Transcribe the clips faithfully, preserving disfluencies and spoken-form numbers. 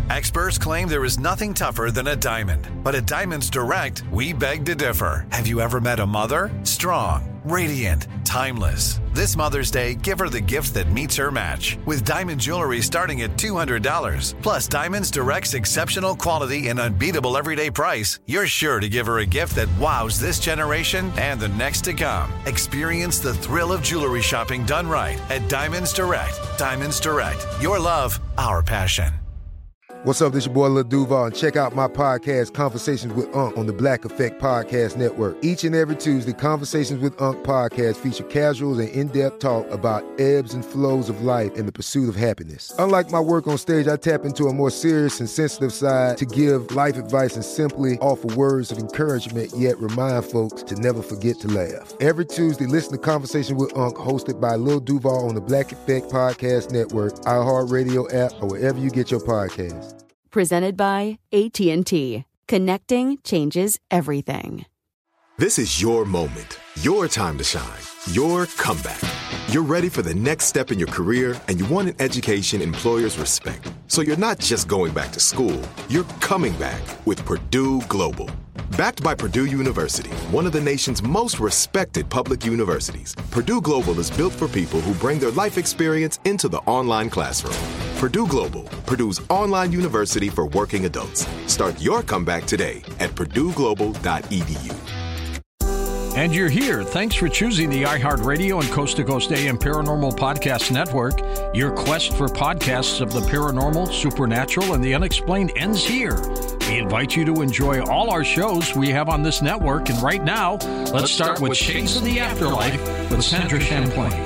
Experts claim there is nothing tougher than a diamond. But at Diamonds Direct, we beg to differ. Have you ever met a mother? Strong, radiant, timeless. This Mother's Day, give her the gift that meets her match. With diamond jewelry starting at two hundred dollars. Plus Diamonds Direct's exceptional quality and unbeatable everyday price, you're sure to give her a gift that wows this generation and the next to come. Experience the thrill of jewelry shopping done right at Diamonds Direct. Diamonds Direct. Your love, our passion. What's up, this your boy Lil Duval, and check out my podcast, Conversations with Unc, on the Black Effect Podcast Network. Each and every Tuesday, Conversations with Unc podcast feature casual and in-depth talk about ebbs and flows of life and the pursuit of happiness. Unlike my work on stage, I tap into a more serious and sensitive side to give life advice and simply offer words of encouragement, yet remind folks to never forget to laugh. Every Tuesday, listen to Conversations with Unc, hosted by Lil Duval on the Black Effect Podcast Network, iHeartRadio app, or wherever you get your podcasts. Presented by A T and T. Connecting changes everything. This is your moment, your time to shine, your comeback. You're ready for the next step in your career, and you want an education employers respect. So you're not just going back to school, you're coming back with Purdue Global. Backed by Purdue University, one of the nation's most respected public universities, Purdue Global is built for people who bring their life experience into the online classroom. Purdue Global, Purdue's online university for working adults. Start your comeback today at purdue global dot e d u. And you're here. Thanks for choosing the iHeartRadio and Coast to Coast A M Paranormal Podcast Network. Your quest for podcasts of the paranormal, supernatural, and the unexplained ends here. We invite you to enjoy all our shows we have on this network. And right now, let's, let's start, start with Shades of the Afterlife with Sandra Champlain.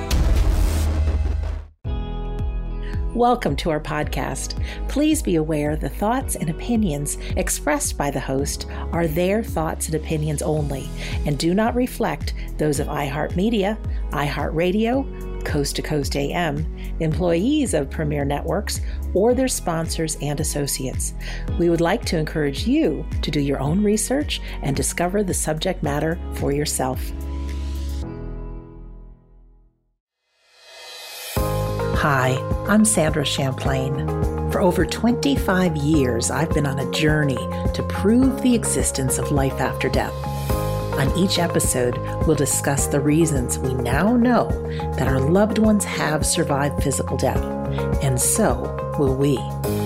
Welcome to our podcast. Please be aware the thoughts and opinions expressed by the host are their thoughts and opinions only and do not reflect those of iHeartMedia, iHeartRadio, Coast to Coast A M, employees of Premier Networks, or their sponsors and associates. We would like to encourage you to do your own research and discover the subject matter for yourself. Hi, I'm Sandra Champlain. For over twenty-five years, I've been on a journey to prove the existence of life after death. On each episode, we'll discuss the reasons we now know that our loved ones have survived physical death, and so will we.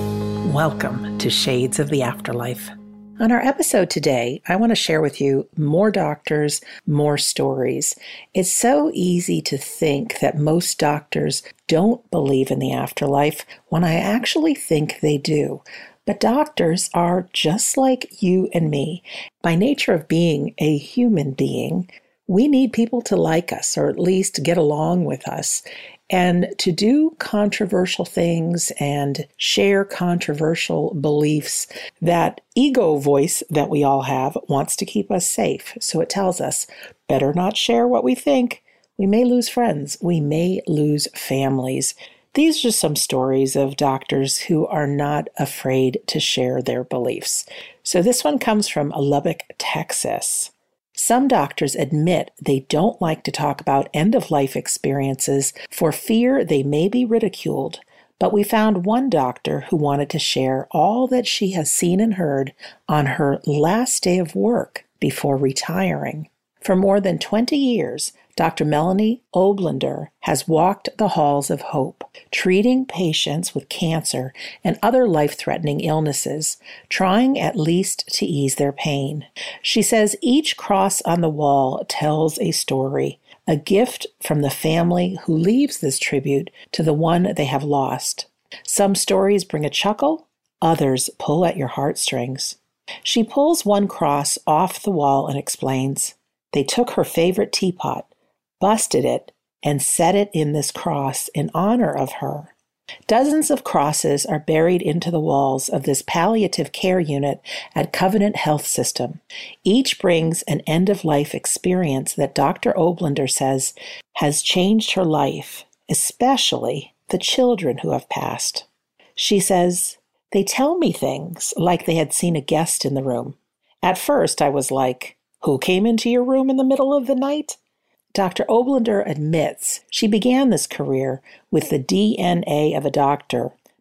Welcome to Shades of the Afterlife. On our episode today, I want to share with you more doctors, more stories. It's so easy to think that most doctors don't believe in the afterlife when I actually think they do. But doctors are just like you and me. By nature of being a human being, we need people to like us or at least get along with us. And to do controversial things and share controversial beliefs, that ego voice that we all have wants to keep us safe. So it tells us, better not share what we think. We may lose friends. We may lose families. These are just some stories of doctors who are not afraid to share their beliefs. So this one comes from Lubbock, Texas. Some doctors admit they don't like to talk about end-of-life experiences for fear they may be ridiculed, but we found one doctor who wanted to share all that she has seen and heard on her last day of work before retiring. For more than twenty years, Doctor Melanie Oblender has walked the halls of hope, treating patients with cancer and other life-threatening illnesses, trying at least to ease their pain. She says each cross on the wall tells a story, a gift from the family who leaves this tribute to the one they have lost. Some stories bring a chuckle, others pull at your heartstrings. She pulls one cross off the wall and explains, "They took her favorite teapot, busted it, and set it in this cross in honor of her." Dozens of crosses are buried into the walls of this palliative care unit at Covenant Health System. Each brings an end-of-life experience that Doctor Oblender says has changed her life, especially the children who have passed. She says, "They tell me things like they had seen a guest in the room. At first I was like, who came into your room in the middle of the night?" Doctor Oblender admits she began this career with the D N A of a doctor,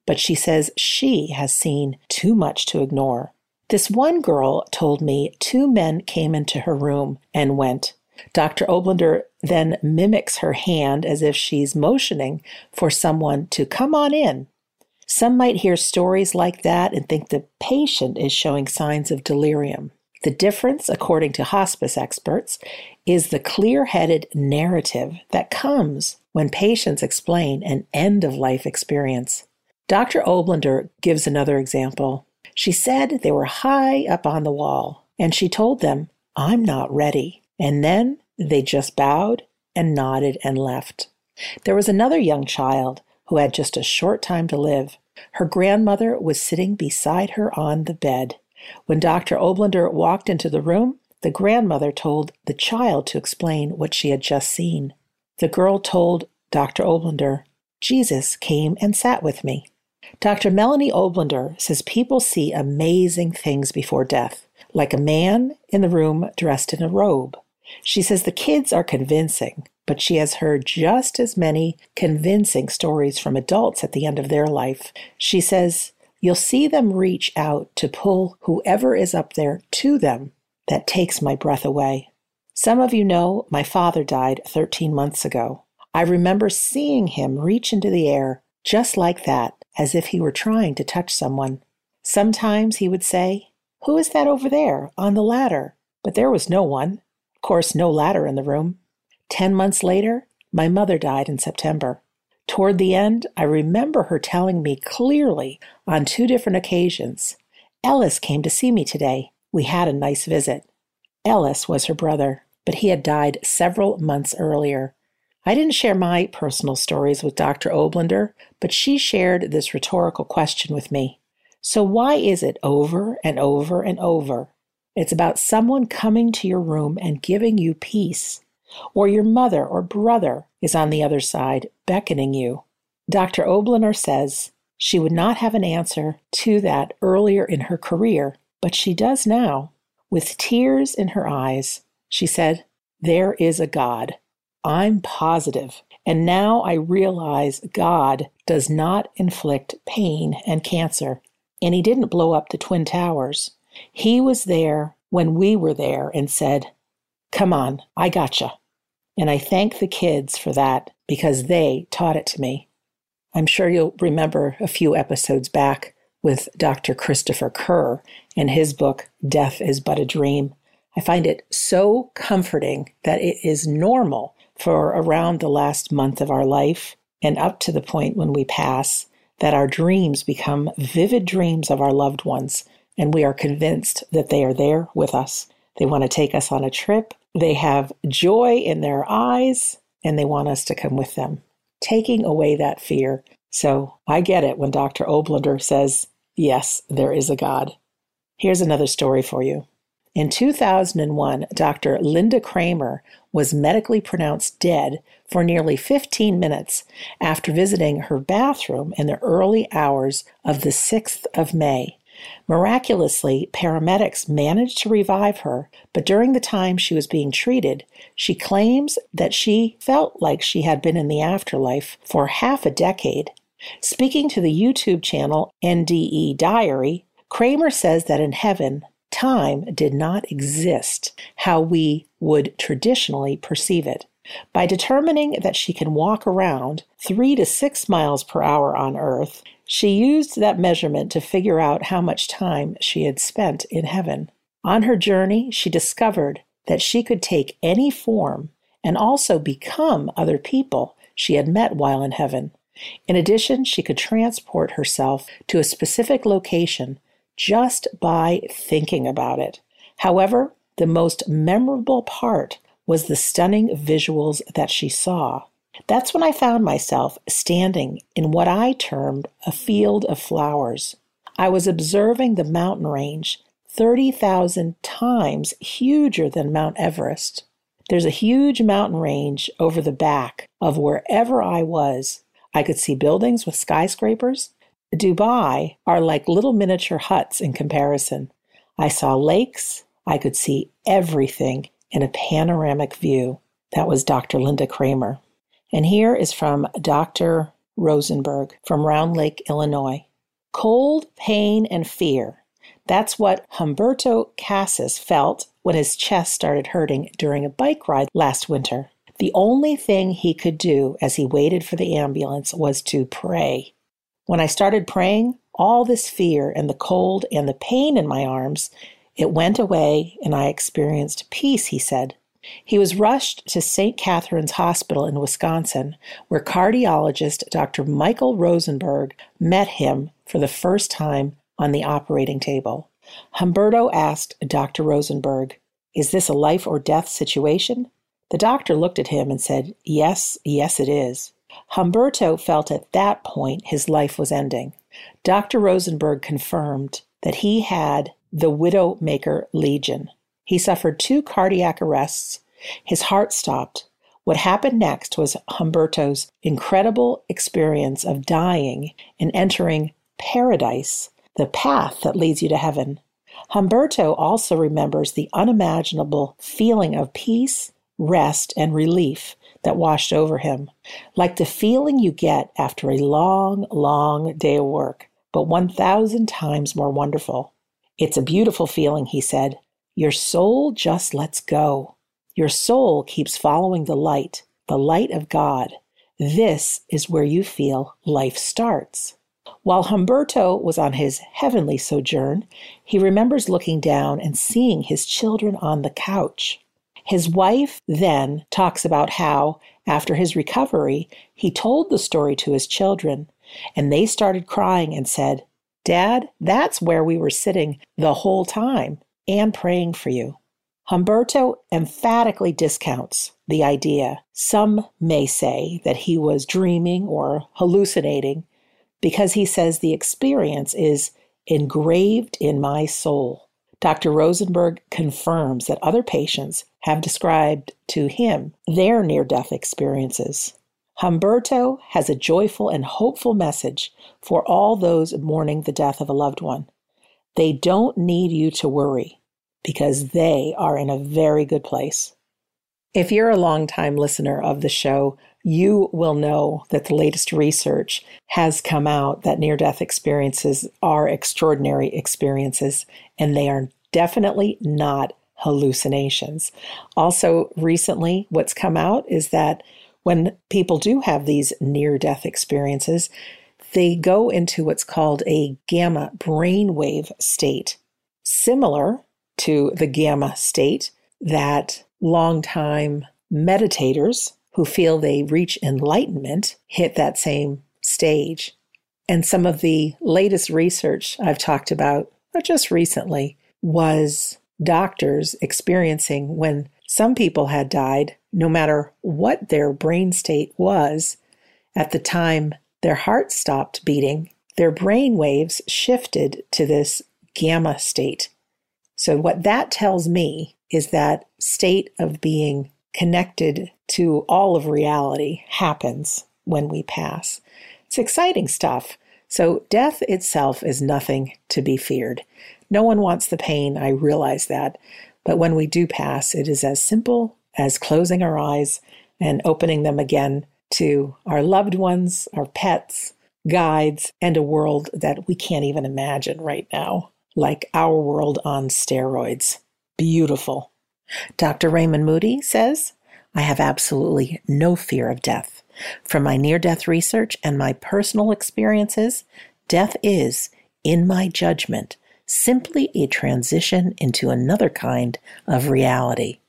but she says she has seen too much to ignore. This one girl told me two men came into her room and went. Doctor Oblender then mimics her hand as if she's motioning for someone to come on in. Some might hear stories like that and think the patient is showing signs of delirium. The difference, according to hospice experts, is the clear-headed narrative that comes when patients explain an end-of-life experience. Doctor Oblender gives another example. She said they were high up on the wall, and she told them, "I'm not ready." And then they just bowed and nodded and left. There was another young child who had just a short time to live. Her grandmother was sitting beside her on the bed. When Doctor Oblender walked into the room, the grandmother told the child to explain what she had just seen. The girl told Doctor Oblender, "Jesus came and sat with me." Doctor Melanie Oblender says people see amazing things before death, like a man in the room dressed in a robe. She says the kids are convincing, but she has heard just as many convincing stories from adults at the end of their life. She says, "You'll see them reach out to pull whoever is up there to them. That takes my breath away." Some of you know my father died thirteen months ago. I remember seeing him reach into the air just like that, as if he were trying to touch someone. Sometimes he would say, "Who is that over there on the ladder?" But there was no one. Of course, no ladder in the room. Ten months later, my mother died in September. Toward the end, I remember her telling me clearly on two different occasions, "Ellis came to see me today. We had a nice visit." Ellis was her brother, but he had died several months earlier. I didn't share my personal stories with Doctor Oblender, but she shared this rhetorical question with me. So why is it over and over and over? It's about someone coming to your room and giving you peace, or your mother or brother is on the other side beckoning you. Doctor Oblender says she would not have an answer to that earlier in her career, but she does now. With tears in her eyes, she said, "There is a God. I'm positive. And now I realize God does not inflict pain and cancer. And he didn't blow up the Twin Towers. He was there when we were there and said, 'Come on, I gotcha.' And I thank the kids for that because they taught it to me." I'm sure you'll remember a few episodes back with Doctor Christopher Kerr and his book, Death is But a Dream. I find it so comforting that it is normal for around the last month of our life and up to the point when we pass, that our dreams become vivid dreams of our loved ones, and we are convinced that they are there with us. They want to take us on a trip. They have joy in their eyes, and they want us to come with them, taking away that fear. So I get it when Doctor Oblender says, yes, there is a God. Here's another story for you. In two thousand one, Doctor Linda Kramer was medically pronounced dead for nearly fifteen minutes after visiting her bathroom in the early hours of the sixth of May. Miraculously, paramedics managed to revive her, but during the time she was being treated, she claims that she felt like she had been in the afterlife for half a decade. Speaking to the YouTube channel N D E Diary, Kramer says that in heaven, time did not exist how we would traditionally perceive it. By determining that she can walk around three to six miles per hour on Earth, she used that measurement to figure out how much time she had spent in heaven. On her journey, she discovered that she could take any form and also become other people she had met while in heaven. In addition, she could transport herself to a specific location just by thinking about it. However, the most memorable part was the stunning visuals that she saw. That's when I found myself standing in what I termed a field of flowers. I was observing the mountain range, thirty thousand times huger than Mount Everest. There's a huge mountain range over the back of wherever I was. I could see buildings with skyscrapers. Dubai are like little miniature huts in comparison. I saw lakes. I could see everything in a panoramic view. That was Doctor Linda Kramer. And here is from Doctor Rosenberg from Round Lake, Illinois. Cold, pain, and fear. That's what Humberto Casas felt when his chest started hurting during a bike ride last winter. The only thing he could do as he waited for the ambulance was to pray. When I started praying, all this fear and the cold and the pain in my arms, it went away and I experienced peace, he said. He was rushed to Saint Catherine's Hospital in Wisconsin, where cardiologist Doctor Michael Rosenberg met him for the first time on the operating table. Humberto asked Doctor Rosenberg, "Is this a life or death situation?" The doctor looked at him and said, "Yes, yes it is." Humberto felt at that point his life was ending. Doctor Rosenberg confirmed that he had the Widowmaker Legion. He suffered two cardiac arrests. His heart stopped. What happened next was Humberto's incredible experience of dying and entering paradise, the path that leads you to heaven. Humberto also remembers the unimaginable feeling of peace, rest, and relief that washed over him, like the feeling you get after a long, long day of work, but one thousand times more wonderful. It's a beautiful feeling, he said. Your soul just lets go. Your soul keeps following the light, the light of God. This is where you feel life starts. While Humberto was on his heavenly sojourn, he remembers looking down and seeing his children on the couch. His wife then talks about how, after his recovery, he told the story to his children, and they started crying and said, "Dad, that's where we were sitting the whole time and praying for you." Humberto emphatically discounts the idea. Some may say that he was dreaming or hallucinating because he says the experience is engraved in my soul. Doctor Rosenberg confirms that other patients have described to him their near-death experiences. Humberto has a joyful and hopeful message for all those mourning the death of a loved one. They don't need you to worry because they are in a very good place. If you're a longtime listener of the show, you will know that the latest research has come out that near-death experiences are extraordinary experiences, and they are definitely not hallucinations. Also, recently, what's come out is that when people do have these near-death experiences, they go into what's called a gamma brainwave state, similar to the gamma state that longtime meditators who feel they reach enlightenment hit that same stage. And some of the latest research I've talked about, not just recently, was doctors experiencing when some people had died, no matter what their brain state was, at the time their heart stopped beating, their brain waves shifted to this gamma state. So what that tells me is that state of being connected to all of reality happens when we pass. It's exciting stuff. So death itself is nothing to be feared. No one wants the pain, I realize that. But when we do pass, it is as simple as closing our eyes and opening them again to our loved ones, our pets, guides, and a world that we can't even imagine right now, like our world on steroids. Beautiful. Doctor Raymond Moody says, I have absolutely no fear of death. From my near-death research and my personal experiences, death is, in my judgment, simply a transition into another kind of reality.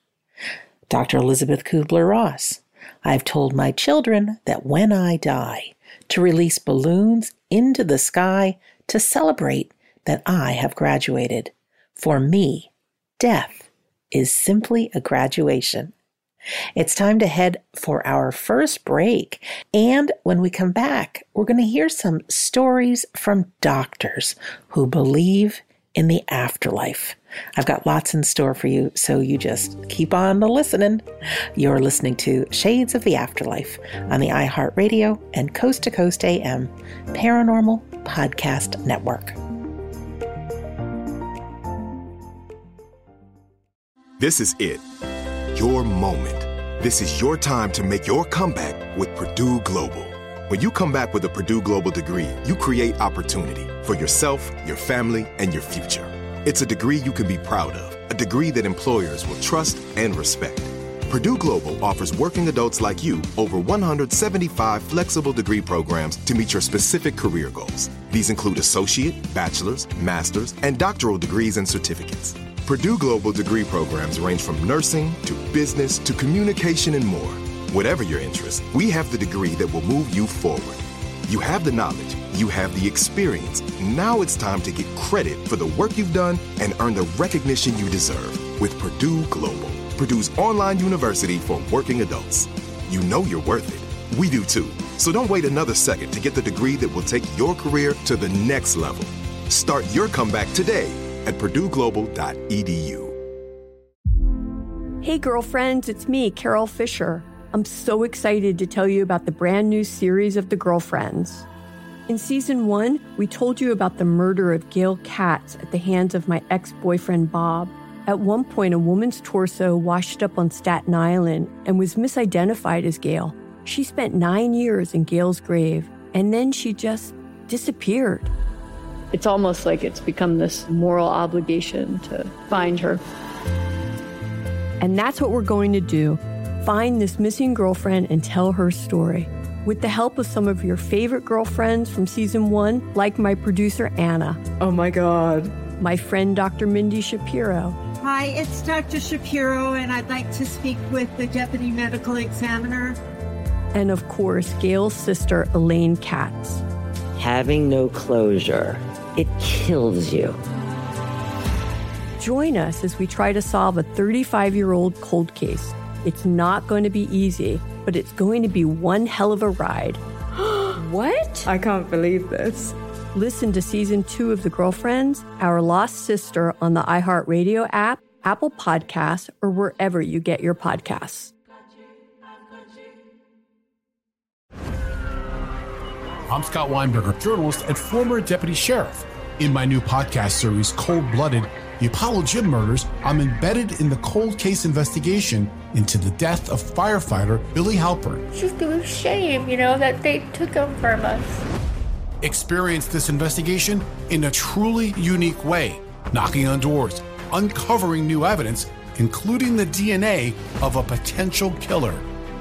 Doctor Elizabeth Kubler-Ross, I've told my children that when I die, to release balloons into the sky to celebrate that I have graduated. For me, death is simply a graduation. It's time to head for our first break. And when we come back, we're going to hear some stories from doctors who believe in the afterlife. I've got lots in store for you, so you just keep on listening. You're listening to Shades of the Afterlife on the iHeartRadio and Coast to Coast A M Paranormal Podcast Network. This is it. Your moment. This is your time to make your comeback with Purdue Global. When you come back with a Purdue Global degree, you create opportunity for yourself, your family, and your future. It's a degree you can be proud of, a degree that employers will trust and respect. Purdue Global offers working adults like you over one hundred seventy-five flexible degree programs to meet your specific career goals. These include associate, bachelor's, master's, and doctoral degrees and certificates. Purdue Global degree programs range from nursing to business to communication and more. Whatever your interest, we have the degree that will move you forward. You have the knowledge, you have the experience. Now it's time to get credit for the work you've done and earn the recognition you deserve with Purdue Global, Purdue's online university for working adults. You know you're worth it. We do too. So don't wait another second to get the degree that will take your career to the next level. Start your comeback today at purdue global dot e d u. Hey girlfriends, it's me, Carol Fisher. I'm so excited to tell you about the brand new series of The Girlfriends. In season one, we told you about the murder of Gail Katz at the hands of my ex-boyfriend Bob. At one point, a woman's torso washed up on Staten Island and was misidentified as Gail. She spent nine years in Gail's grave, and then she just disappeared. It's almost like it's become this moral obligation to find her. And that's what we're going to do. Find this missing girlfriend and tell her story. With the help of some of your favorite girlfriends from season one, like my producer, Anna. Oh my God. My friend, Doctor Mindy Shapiro. Hi, it's Doctor Shapiro, and I'd like to speak with the Deputy Medical Examiner. And of course, Gail's sister, Elaine Katz. Having no closure, it kills you. Join us as we try to solve a thirty-five-year-old cold case. It's not going to be easy, but it's going to be one hell of a ride. What? I can't believe this. Listen to season two of The Girlfriends, Our Lost Sister on the iHeartRadio app, Apple Podcasts, or wherever you get your podcasts. I'm Scott Weinberger, journalist and former deputy sheriff. In my new podcast series, Cold Blooded, The Apollo Gym Murders, I'm embedded in the cold case investigation into the death of firefighter Billy Halpern. It's just a shame, you know, that they took him from us. Experience this investigation in a truly unique way, knocking on doors, uncovering new evidence, including the D N A of a potential killer.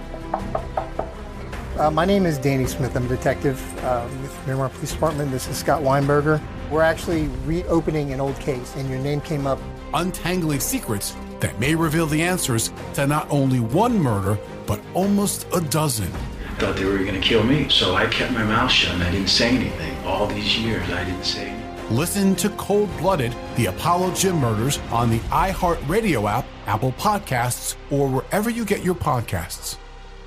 Uh, my name is Danny Smith. I'm a detective uh, with Miramar Police Department. This is Scott Weinberger. We're actually reopening an old case, and your name came up. Untangling secrets that may reveal the answers to not only one murder, but almost a dozen. I thought they were going to kill me, so I kept my mouth shut and I didn't say anything. All these years, I didn't say anything. Listen to Cold Blooded, The Apollo Gym Murders on the iHeartRadio app, Apple Podcasts, or wherever you get your podcasts.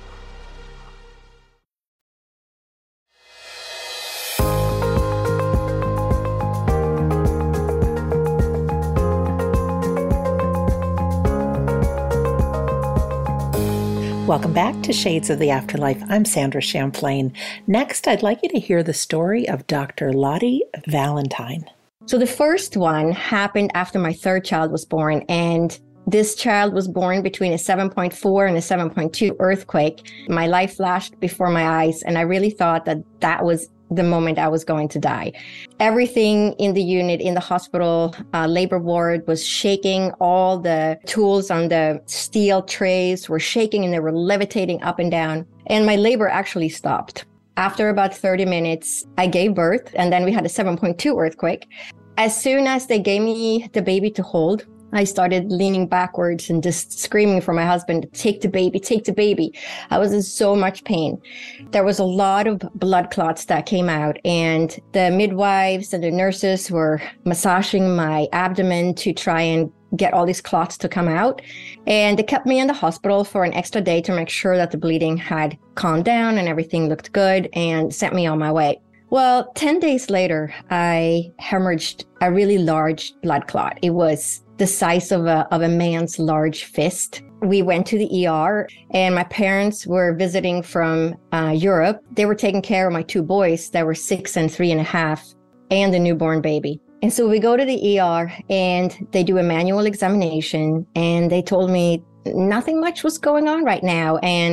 Welcome back to Shades of the Afterlife. I'm Sandra Champlain. Next, I'd like you to hear the story of Doctor Lottie Valentine. So the first one happened after my third child was born, and this child was born between a seven point four and a seven point two earthquake. My life flashed before my eyes, and I really thought that that was the moment I was going to die. Everything in the unit, in the hospital uh, labor ward was shaking. All the tools on the steel trays were shaking and they were levitating up and down. And my labor actually stopped. After about thirty minutes, I gave birth, and then we had a seven point two earthquake. As soon as they gave me the baby to hold, I started leaning backwards and just screaming for my husband, take the baby, take the baby. I was in so much pain. There was a lot of blood clots that came out, and the midwives and the nurses were massaging my abdomen to try and get all these clots to come out. And they kept me in the hospital for an extra day to make sure that the bleeding had calmed down and everything looked good, and sent me on my way. Well, ten days later, I hemorrhaged a really large blood clot. It was the size of a of a man's large fist. We went to the E R, and my parents were visiting from uh, Europe. They were taking care of my two boys that were six and three and a half, and the newborn baby. And so we go to the E R, and they do a manual examination, and they told me nothing much was going on right now, and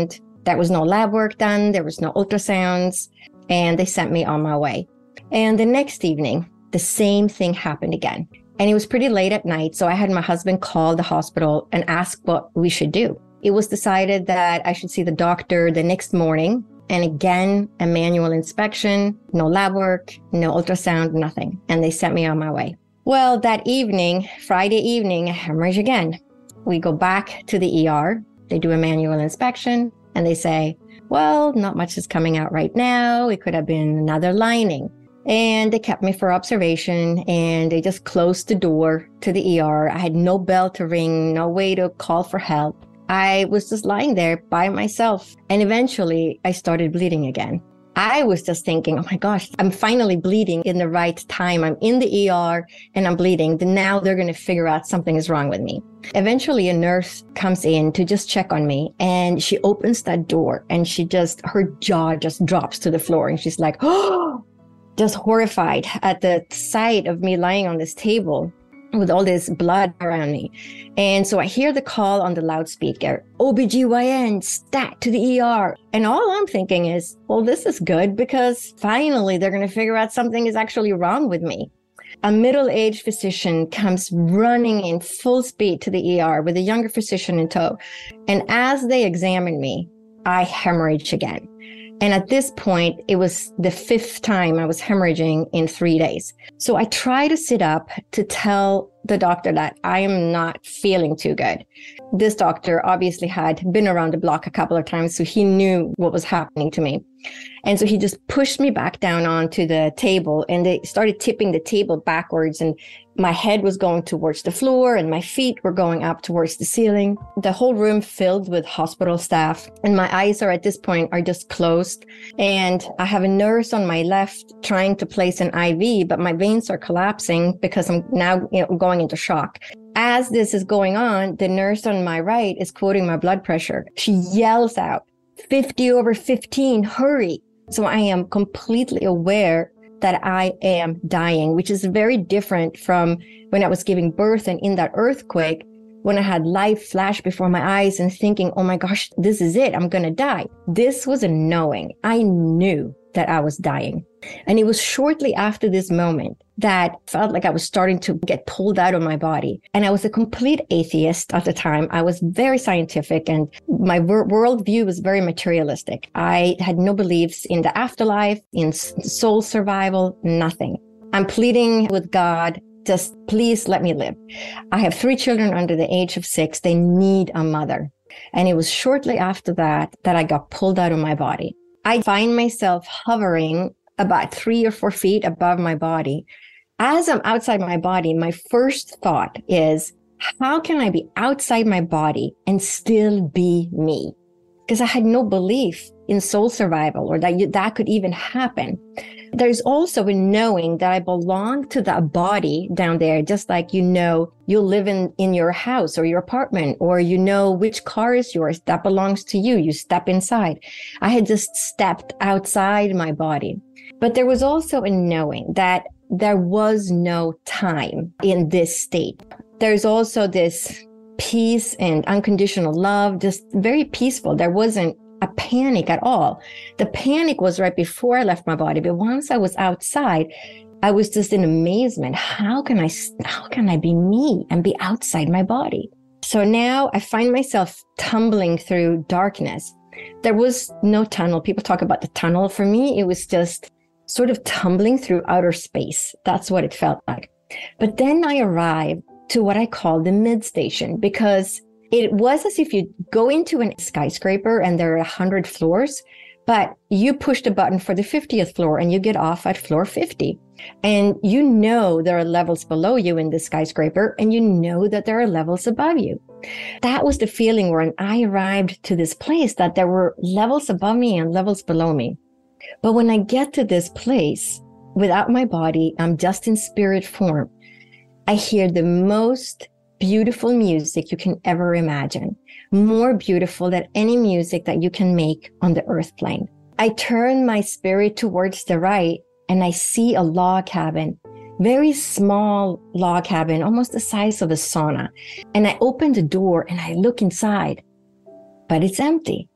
There was no lab work done. There was no ultrasounds. And they sent me on my way. And the next evening, the same thing happened again. And it was pretty late at night. So I had my husband call the hospital and ask what we should do. It was decided that I should see the doctor the next morning. And again, a manual inspection, no lab work, no ultrasound, nothing. And they sent me on my way. Well, that evening, Friday evening, hemorrhage again. We go back to the E R. They do a manual inspection and they say, well, not much is coming out right now. It could have been another lining. And they kept me for observation and they just closed the door to the E R. I had no bell to ring, no way to call for help. I was just lying there by myself. And eventually I started bleeding again. I was just thinking, oh my gosh, I'm finally bleeding in the right time. I'm in the E R and I'm bleeding. Then now they're going to figure out something is wrong with me. Eventually a nurse comes in to just check on me and she opens that door and she just, her jaw just drops to the floor and she's like, oh, just horrified at the sight of me lying on this table with all this blood around me. And so I hear the call on the loudspeaker, O B G Y N, stat to the E R. And all I'm thinking is, well, this is good because finally they're going to figure out something is actually wrong with me. A middle-aged physician comes running in full speed to the E R with a younger physician in tow. And as they examine me, I hemorrhage again. And at this point, it was the fifth time I was hemorrhaging in three days. So I try to sit up to tell the doctor that I am not feeling too good. This doctor obviously had been around the block a couple of times, so he knew what was happening to me. And so he just pushed me back down onto the table and they started tipping the table backwards and my head was going towards the floor and my feet were going up towards the ceiling. The whole room filled with hospital staff and my eyes are at this point are just closed. And I have a nurse on my left trying to place an I V, but my veins are collapsing because I'm now you know, going into shock. As this is going on, the nurse on my right is quoting my blood pressure. She yells out, fifty over fifteen, hurry. So I am completely aware that I am dying, which is very different from when I was giving birth and in that earthquake, when I had life flash before my eyes and thinking, oh my gosh, this is it. I'm going to die. This was a knowing. I knew that I was dying. And it was shortly after this moment that felt like I was starting to get pulled out of my body. And I was a complete atheist at the time. I was very scientific and my wor- worldview was very materialistic. I had no beliefs in the afterlife, in soul survival, nothing. I'm pleading with God, just please let me live. I have three children under the age of six. They need a mother. And it was shortly after that that I got pulled out of my body. I find myself hovering about three or four feet above my body. As I'm outside my body, my first thought is, how can I be outside my body and still be me? Because I had no belief in soul survival or that you, that could even happen. There's also a knowing that I belong to that body down there, just like you know you live in, in your house or your apartment, or you know which car is yours that belongs to you. You step inside. I had just stepped outside my body. But there was also a knowing that there was no time in this state. There's also this peace and unconditional love, just very peaceful. There wasn't a panic at all. The panic was right before I left my body. But once I was outside, I was just in amazement. How can I, how can I be me and be outside my body? So now I find myself tumbling through darkness. There was no tunnel. People talk about the tunnel. For me, it was just sort of tumbling through outer space. That's what it felt like. But then I arrived to what I call the mid station, because it was as if you go into a skyscraper and there are a hundred floors, but you push the button for the fiftieth floor and you get off at floor fifty. And you know there are levels below you in the skyscraper, and you know that there are levels above you. That was the feeling when I arrived to this place, that there were levels above me and levels below me. But when I get to this place, without my body, I'm just in spirit form, I hear the most beautiful music you can ever imagine, more beautiful than any music that you can make on the earth plane. I turn my spirit towards the right and I see a log cabin, very small log cabin, almost the size of a sauna. And I open the door and I look inside, but it's empty.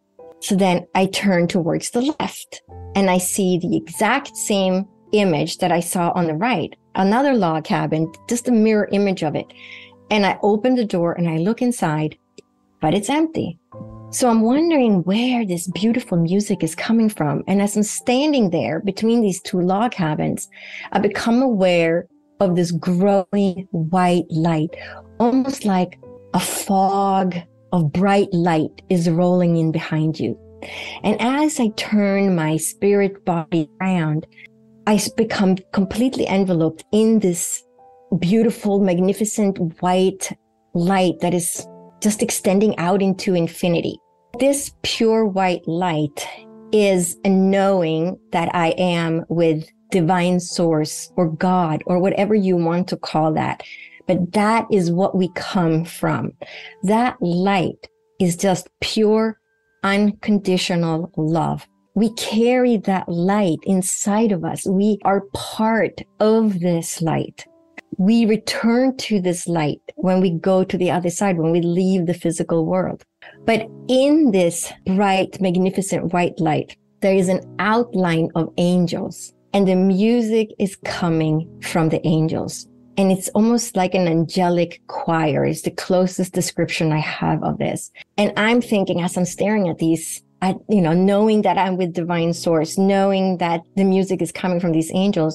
So then I turn towards the left and I see the exact same image that I saw on the right, another log cabin, just a mirror image of it. And I open the door and I look inside, but it's empty. So I'm wondering where this beautiful music is coming from. And as I'm standing there between these two log cabins, I become aware of this growing white light, almost like a fog of bright light is rolling in behind you. And as I turn my spirit body around, I become completely enveloped in this beautiful, magnificent white light that is just extending out into infinity. This pure white light is a knowing that I am with divine source or God or whatever you want to call that. But that is what we come from. That light is just pure, unconditional love. We carry that light inside of us. We are part of this light. We return to this light when we go to the other side, when we leave the physical world. But in this bright, magnificent white light, there is an outline of angels, and the music is coming from the angels. And it's almost like an angelic choir is the closest description I have of this. And I'm thinking as I'm staring at these, I, you know, knowing that I'm with divine source, knowing that the music is coming from these angels,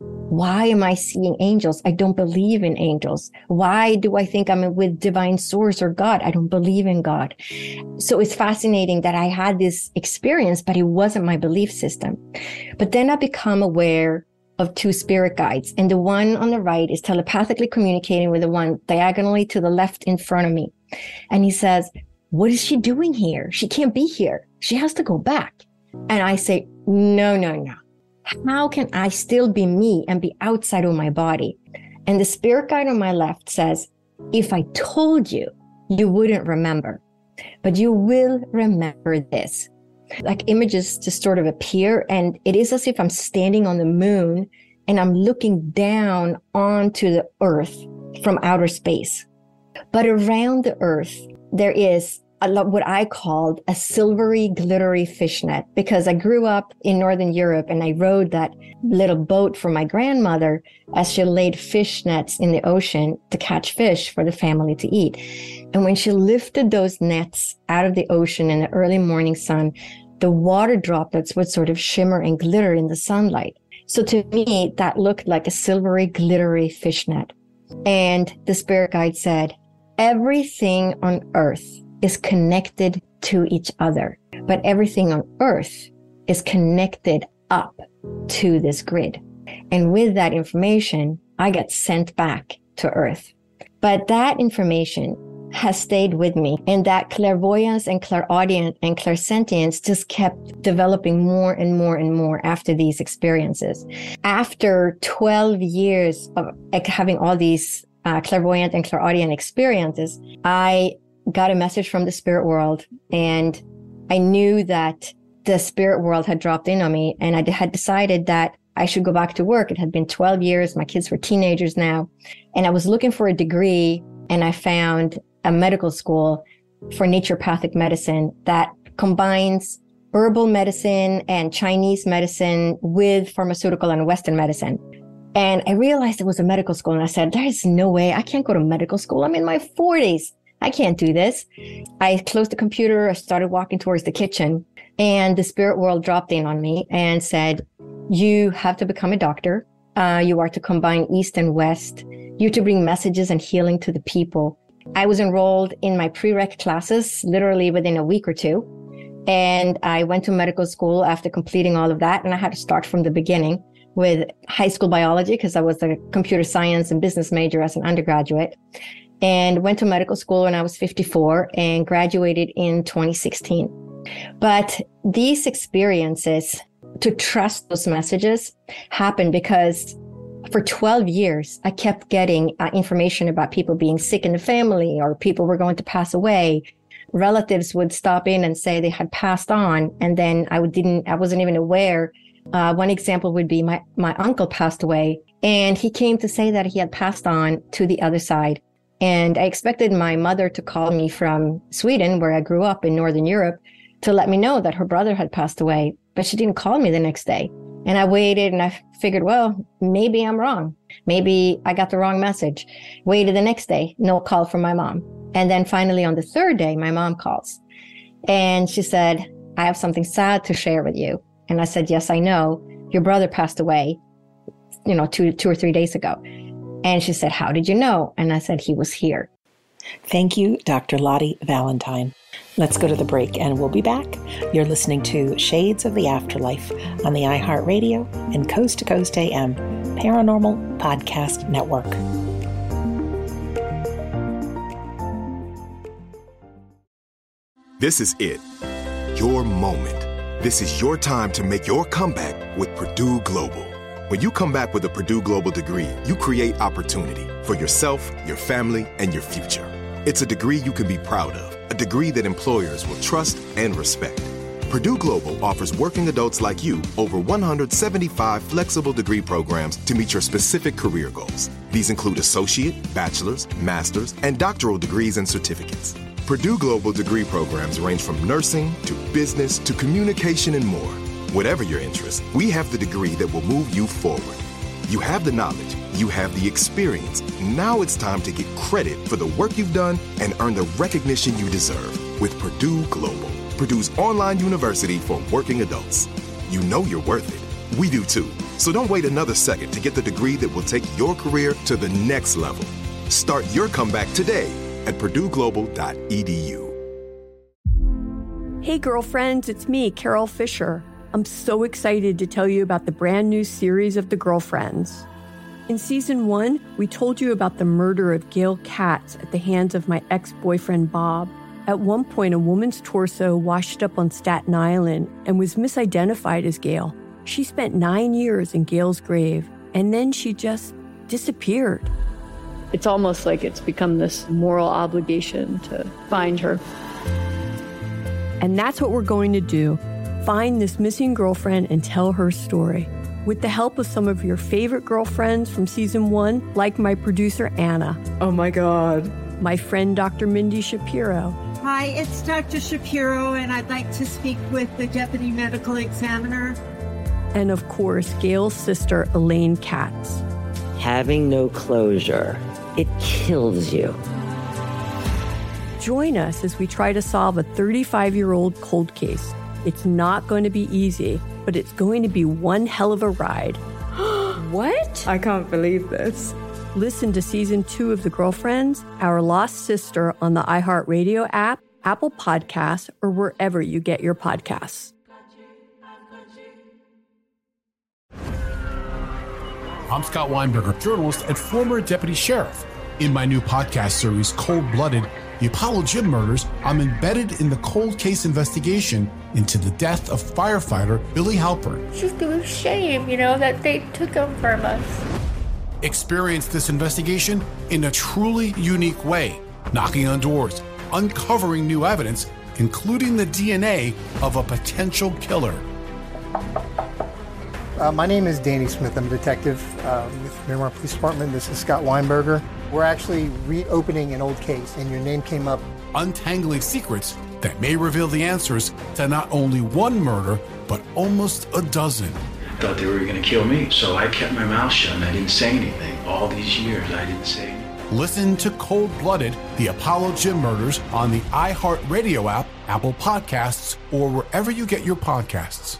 why am I seeing angels? I don't believe in angels. Why do I think I'm with divine source or God? I don't believe in God. So it's fascinating that I had this experience, but it wasn't my belief system. But then I become aware of two spirit guides. And the one on the right is telepathically communicating with the one diagonally to the left in front of me. And he says, what is she doing here? She can't be here. She has to go back. And I say, no, no, no. How can I still be me and be outside of my body? And the spirit guide on my left says, if I told you, you wouldn't remember, but you will remember this. Like images just sort of appear, and it is as if I'm standing on the moon and I'm looking down onto the earth from outer space. But around the earth, there is a lot, what I called a silvery, glittery fishnet, because I grew up in Northern Europe and I rode that little boat for my grandmother as she laid fish nets in the ocean to catch fish for the family to eat. And when she lifted those nets out of the ocean in the early morning sun, the water droplets would sort of shimmer and glitter in the sunlight. So to me, that looked like a silvery, glittery fishnet. And the spirit guide said, everything on earth is connected to each other, but everything on earth is connected up to this grid. And with that information, I got sent back to earth. But that information has stayed with me, and that clairvoyance and clairaudient and clairsentience just kept developing more and more and more after these experiences. After twelve years of having all these uh, clairvoyant and clairaudient experiences, I got a message from the spirit world, and I knew that the spirit world had dropped in on me, and I had decided that I should go back to work. It had been twelve years. My kids were teenagers now, and I was looking for a degree, and I found a medical school for naturopathic medicine that combines herbal medicine and Chinese medicine with pharmaceutical and Western medicine. And I realized it was a medical school, and I said, there is no way. I can't go to medical school. I'm in my forties. I can't do this. I closed the computer. I started walking towards the kitchen, and the spirit world dropped in on me and said, you have to become a doctor. Uh, you are to combine East and West. You're to bring messages and healing to the people. I was enrolled in my prereq classes literally within a week or two. And I went to medical school after completing all of that. And I had to start from the beginning with high school biology because I was a computer science and business major as an undergraduate. And went to medical school when I was fifty-four and graduated in twenty sixteen. But these experiences, to trust those messages, happened because for twelve years, I kept getting uh, information about people being sick in the family or people were going to pass away. Relatives would stop in and say they had passed on, and then I didn't, I wasn't even aware. Uh, one example would be my, my uncle passed away, and he came to say that he had passed on to the other side. And I expected my mother to call me from Sweden, where I grew up in Northern Europe, to let me know that her brother had passed away, but she didn't call me the next day. And I waited and I figured, well, maybe I'm wrong. Maybe I got the wrong message. Waited the next day, no call from my mom. And then finally on the third day, my mom calls and she said, I have something sad to share with you. And I said, yes, I know. Your brother passed away, you know, two, two or three days ago. And she said, how did you know? And I said, he was here. Thank you, Doctor Lottie Valentine. Let's go to the break and we'll be back. You're listening to Shades of the Afterlife on the iHeartRadio and Coast to Coast A M Paranormal Podcast Network. This is it. Your moment. This is your time to make your comeback with Purdue Global. When you come back with a Purdue Global degree, you create opportunity for yourself, your family, and your future. It's a degree you can be proud of, a degree that employers will trust and respect. Purdue Global offers working adults like you over one hundred seventy-five flexible degree programs to meet your specific career goals. These include associate, bachelor's, master's, and doctoral degrees and certificates. Purdue Global degree programs range from nursing to business to communication and more. Whatever your interest, we have the degree that will move you forward. You have the knowledge, you have the experience. Now it's time to get credit for the work you've done and earn the recognition you deserve with Purdue Global, Purdue's online university for working adults. You know you're worth it. We do too. So don't wait another second to get the degree that will take your career to the next level. Start your comeback today at purdue global dot e d u. Hey girlfriends, it's me, Carol Fisher. I'm so excited to tell you about the brand new series of The Girlfriends. In season one, we told you about the murder of Gail Katz at the hands of my ex-boyfriend, Bob. At one point, a woman's torso washed up on Staten Island and was misidentified as Gail. She spent nine years in Gail's grave, and then she just disappeared. It's almost like it's become this moral obligation to find her. And that's what we're going to do. Find this missing girlfriend and tell her story. With the help of some of your favorite girlfriends from season one, like my producer, Anna. Oh my God. My friend, Doctor Mindy Shapiro. Hi, it's Doctor Shapiro, and I'd like to speak with the Deputy Medical Examiner. And of course, Gail's sister, Elaine Katz. Having no closure, it kills you. Join us as we try to solve a thirty-five-year-old cold case. It's not going to be easy, but it's going to be one hell of a ride. What? I can't believe this. Listen to season two of The Girlfriends, Our Lost Sister on the iHeartRadio app, Apple Podcasts, or wherever you get your podcasts. I'm Scott Weinberger, journalist and former deputy sheriff. In my new podcast series, Cold Blooded, The Apollo Gym Murders, I'm embedded in the cold case investigation into the death of firefighter Billy Halpern. It's just a shame, you know, that they took him from us. Experience this investigation in a truly unique way, knocking on doors, uncovering new evidence, including the D N A of a potential killer. Uh, my name is Danny Smith. I'm a detective uh, with the Miramar Police Department. This is Scott Weinberger. We're actually reopening an old case, and your name came up. Untangling secrets that may reveal the answers to not only one murder, but almost a dozen. I thought they were going to kill me, so I kept my mouth shut and I didn't say anything. All these years, I didn't say anything. Listen to Cold Blooded, The Apollo Gym Murders on the iHeartRadio app, Apple Podcasts, or wherever you get your podcasts.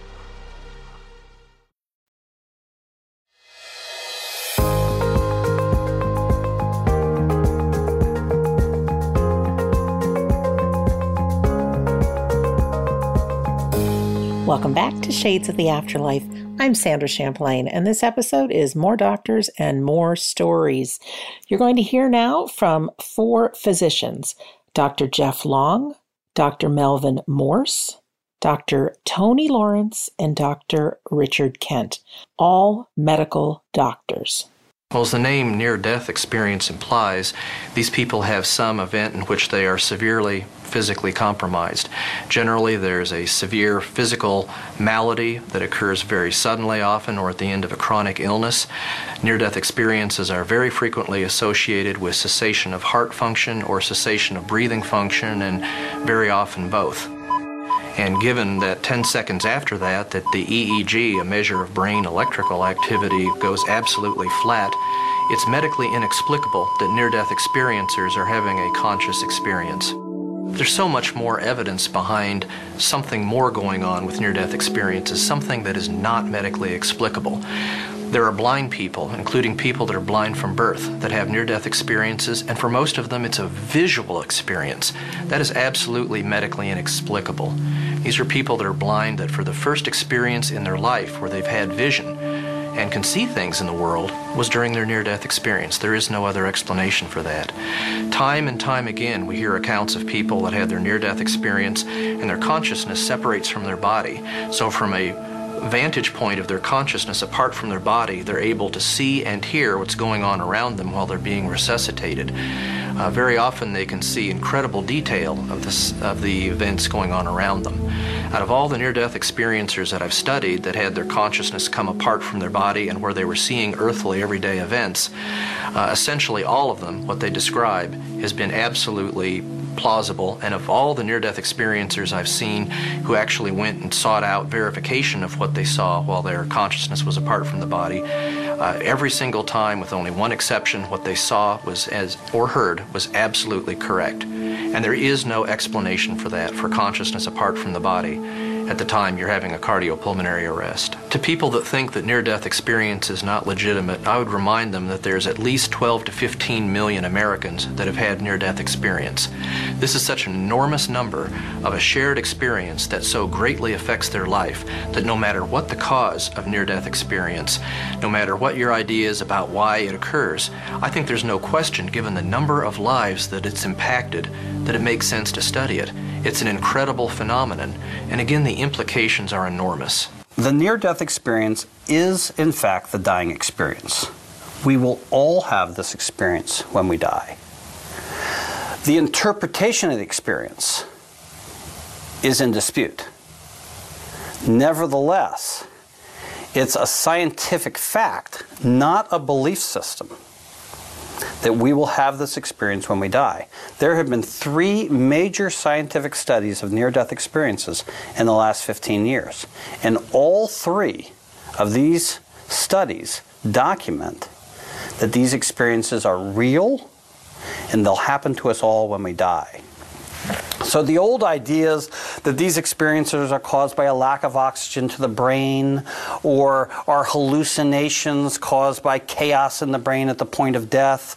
Welcome back to Shades of the Afterlife. I'm Sandra Champlain, and this episode is More Doctors and More Stories. You're going to hear now from four physicians, Doctor Jeff Long, Doctor Melvin Morse, Doctor Tony Lawrence, and Doctor Richard Kent, all medical doctors. Well, as the name near-death experience implies, these people have some event in which they are severely physically compromised. Generally, there's a severe physical malady that occurs very suddenly often or at the end of a chronic illness. Near-death experiences are very frequently associated with cessation of heart function or cessation of breathing function, and very often both. And given that ten seconds after that, that the E E G, a measure of brain electrical activity, goes absolutely flat, it's medically inexplicable that near-death experiencers are having a conscious experience. There's so much more evidence behind something more going on with near-death experiences, something that is not medically explicable. There are blind people, including people that are blind from birth, that have near-death experiences, and for most of them it's a visual experience. That is absolutely medically inexplicable. These are people that are blind that for the first experience in their life where they've had vision and can see things in the world was during their near-death experience. There is no other explanation for that. Time and time again, we hear accounts of people that had their near-death experience and their consciousness separates from their body. So from a vantage point of their consciousness apart from their body, they're able to see and hear what's going on around them while they're being resuscitated. Uh, very often they can see incredible detail of, this, of the events going on around them. Out of all the near-death experiencers that I've studied that had their consciousness come apart from their body and where they were seeing earthly everyday events, uh, essentially all of them, what they describe, has been absolutely plausible. And of all the near-death experiencers I've seen who actually went and sought out verification of what they saw while their consciousness was apart from the body, uh, every single time, with only one exception, what they saw was as or heard was absolutely correct. And there is no explanation for that, for consciousness apart from the body at the time you're having a cardiopulmonary arrest. To people that think that near-death experience is not legitimate, I would remind them that there's at least twelve to fifteen million Americans that have had near-death experience. This is such an enormous number of a shared experience that so greatly affects their life that no matter what the cause of near-death experience, no matter what your ideas about why it occurs, I think there's no question, given the number of lives that it's impacted, that it makes sense to study it. It's an incredible phenomenon, and again, the implications are enormous. The near-death experience is, in fact, the dying experience. We will all have this experience when we die. The interpretation of the experience is in dispute. Nevertheless, it's a scientific fact, not a belief system, that we will have this experience when we die. There have been three major scientific studies of near-death experiences in the last fifteen years. And all three of these studies document that these experiences are real and they'll happen to us all when we die. So the old ideas that these experiences are caused by a lack of oxygen to the brain, or are hallucinations caused by chaos in the brain at the point of death,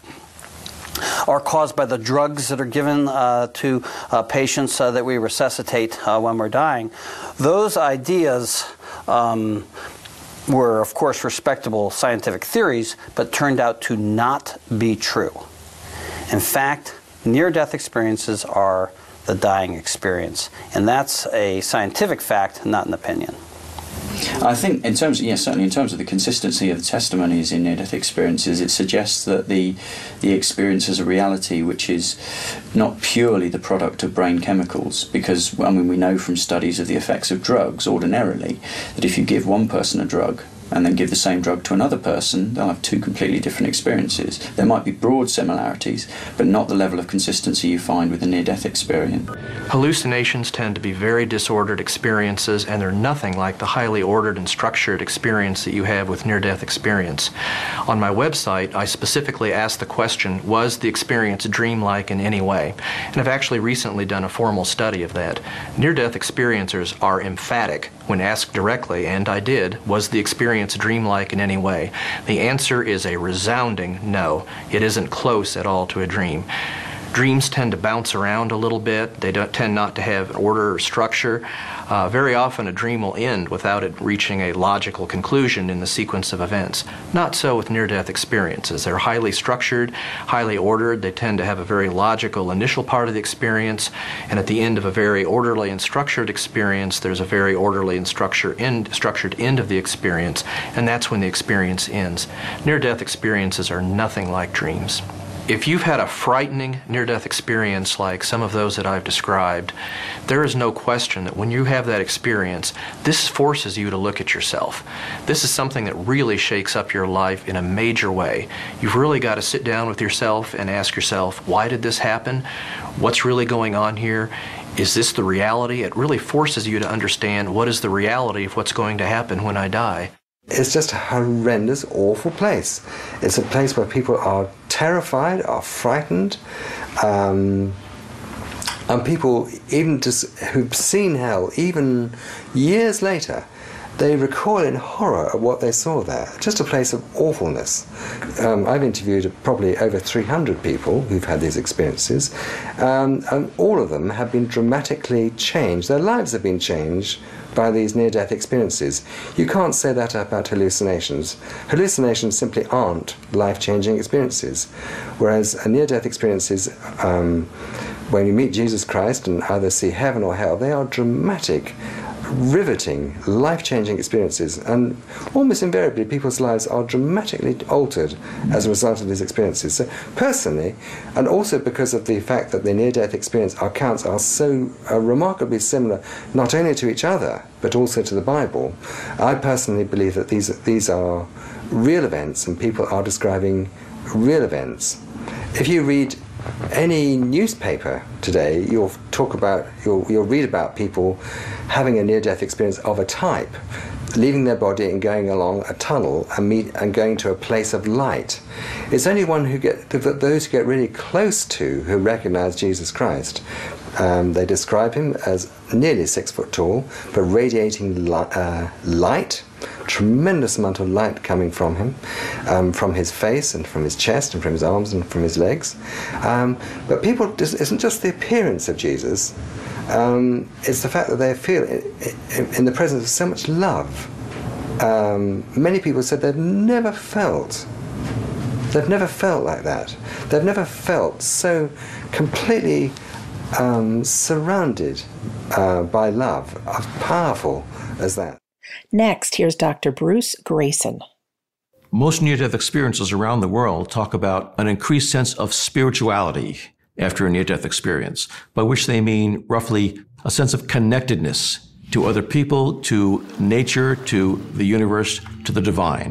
are caused by the drugs that are given uh, to uh, patients uh, that we resuscitate uh, when we're dying, those ideas um, were, of course, respectable scientific theories, but turned out to not be true. In fact, near-death experiences are the dying experience. And that's a scientific fact, not an opinion. I think in terms of, yes, certainly in terms of the consistency of the testimonies in near-death experiences, it suggests that the the experience is a reality which is not purely the product of brain chemicals, because, I mean, we know from studies of the effects of drugs ordinarily that if you give one person a drug and then give the same drug to another person, they'll have two completely different experiences. There might be broad similarities, but not the level of consistency you find with a near-death experience. Hallucinations tend to be very disordered experiences, and they're nothing like the highly ordered and structured experience that you have with near-death experience. On my website, I specifically asked the question, was the experience dreamlike in any way? And I've actually recently done a formal study of that. Near-death experiencers are emphatic when asked directly, and I did, was the experience dreamlike in any way? The answer is a resounding no. It isn't close at all to a dream. Dreams tend to bounce around a little bit. They don't tend not to have order or structure. Uh, very often a dream will end without it reaching a logical conclusion in the sequence of events. Not so with near-death experiences. They're highly structured, highly ordered. They tend to have a very logical initial part of the experience, and at the end of a very orderly and structured experience, there's a very orderly and structure end, structured end of the experience, and that's when the experience ends. Near-death experiences are nothing like dreams. If you've had a frightening near-death experience like some of those that I've described, there is no question that when you have that experience, this forces you to look at yourself. This is something that really shakes up your life in a major way. You've really got to sit down with yourself and ask yourself, why did this happen? What's really going on here? Is this the reality? It really forces you to understand what is the reality of what's going to happen when I die. It's just a horrendous, awful place. It's a place where people are terrified, are frightened, um, and people, even just who've seen hell, even years later, they recoil in horror at what they saw there. Just a place of awfulness. Um, I've interviewed probably over three hundred people who've had these experiences, um, and all of them have been dramatically changed. Their lives have been changed by these near-death experiences. You can't say that about hallucinations. Hallucinations simply aren't life-changing experiences, whereas a near-death experiences, um, when you meet Jesus Christ and either see heaven or hell, they are dramatic, riveting, life-changing experiences, and almost invariably people's lives are dramatically altered as a result of these experiences. So personally, and also because of the fact that the near-death experience accounts are so uh, remarkably similar not only to each other but also to the Bible, I personally believe that these these are real events and people are describing real events. If you read any newspaper today, you'll talk about, you'll, you'll read about people having a near-death experience of a type, leaving their body and going along a tunnel and meet and going to a place of light. It's only one who get those who get really close to who recognize Jesus Christ. Um, they describe him as nearly six foot tall, but radiating li- uh, light. Tremendous amount of light coming from him, um, from his face and from his chest and from his arms and from his legs. Um, but people, it isn't just the appearance of Jesus, um, it's the fact that they feel in, in the presence of so much love. Um, many people said they've never felt, they've never felt like that. They've never felt so completely um, surrounded uh, by love, as powerful as that. Next, here's Doctor Bruce Greyson. Most near-death experiences around the world talk about an increased sense of spirituality after a near-death experience, by which they mean roughly a sense of connectedness to other people, to nature, to the universe, to the divine.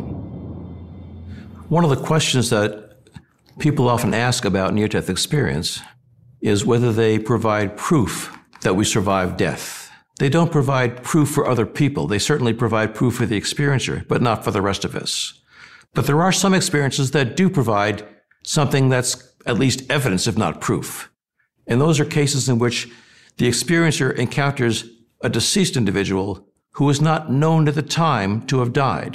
One of the questions that people often ask about near-death experience is whether they provide proof that we survived death. They don't provide proof for other people. They certainly provide proof for the experiencer, but not for the rest of us. But there are some experiences that do provide something that's at least evidence, if not proof. And those are cases in which the experiencer encounters a deceased individual who was not known at the time to have died.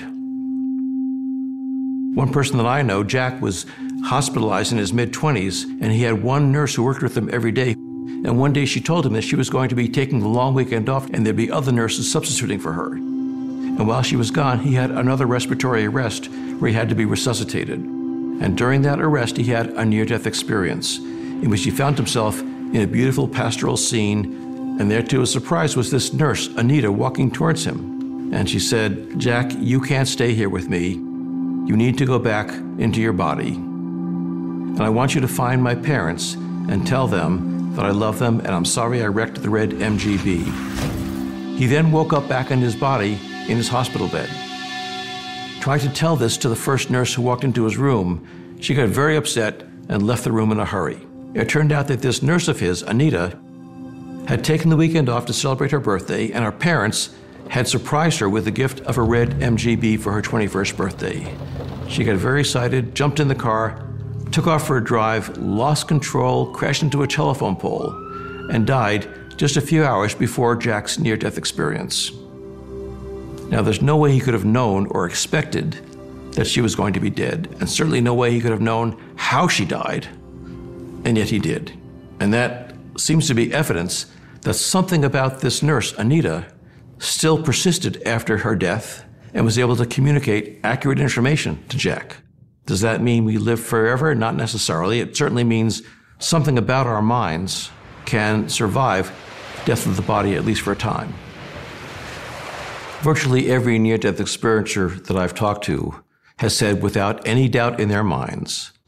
One person that I know, Jack, was hospitalized in his mid-twenties, and he had one nurse who worked with him every day. And one day she told him that she was going to be taking the long weekend off and there'd be other nurses substituting for her. And while she was gone, he had another respiratory arrest where he had to be resuscitated. And during that arrest, he had a near-death experience in which he found himself in a beautiful pastoral scene, and there to his surprise was this nurse, Anita, walking towards him. And she said, "Jack, you can't stay here with me. You need to go back into your body. And I want you to find my parents and tell them that I love them and I'm sorry I wrecked the red M G B." He then woke up back in his body in his hospital bed. Trying to tell this to the first nurse who walked into his room, she got very upset and left the room in a hurry. It turned out that this nurse of his, Anita, had taken the weekend off to celebrate her birthday, and her parents had surprised her with the gift of a red M G B for her twenty-first birthday. She got very excited, jumped in the car, took off for a drive, lost control, crashed into a telephone pole, and died just a few hours before Jack's near-death experience. Now, there's no way he could have known or expected that she was going to be dead, and certainly no way he could have known how she died, and yet he did. And that seems to be evidence that something about this nurse, Anita, still persisted after her death and was able to communicate accurate information to Jack. Does that mean we live forever? Not necessarily. It certainly means something about our minds can survive death of the body, at least for a time. Virtually every near-death experiencer that I've talked to has said without any doubt in their minds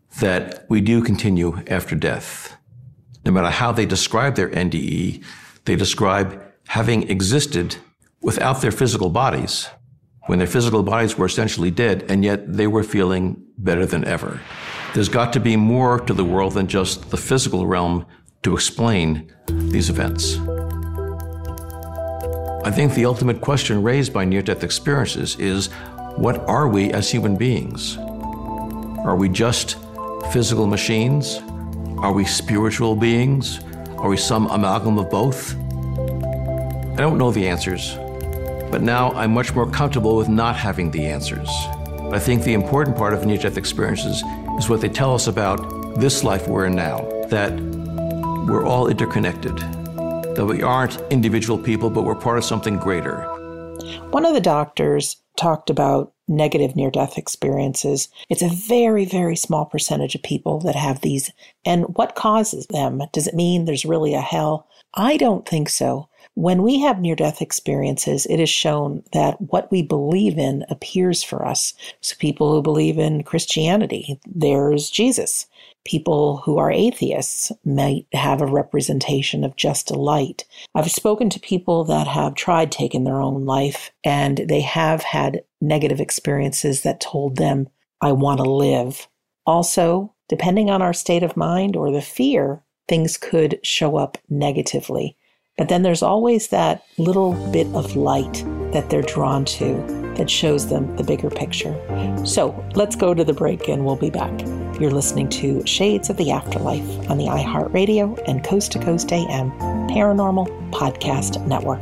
that we do continue after death. No matter how they describe their N D E, they describe having existed without their physical bodies, when their physical bodies were essentially dead, and yet they were feeling better than ever. There's got to be more to the world than just the physical realm to explain these events. I think the ultimate question raised by near-death experiences is, what are we as human beings? Are we just physical machines? Are we spiritual beings? Are we some amalgam of both? I don't know the answers, but now I'm much more comfortable with not having the answers. I think the important part of near-death experiences is what they tell us about this life we're in now, that we're all interconnected, that we aren't individual people, but we're part of something greater. One of the doctors talked about negative near-death experiences. It's a very, very small percentage of people that have these. And what causes them? Does it mean there's really a hell? I don't think so. When we have near-death experiences, it is shown that what we believe in appears for us. So people who believe in Christianity, there's Jesus. People who are atheists might have a representation of just a light. I've spoken to people that have tried taking their own life, and they have had negative experiences that told them, I want to live. Also, depending on our state of mind or the fear, things could show up negatively. But then there's always that little bit of light that they're drawn to that shows them the bigger picture. So let's go to the break and we'll be back. You're listening to Shades of the Afterlife on the iHeartRadio and Coast to Coast A M Paranormal Podcast Network.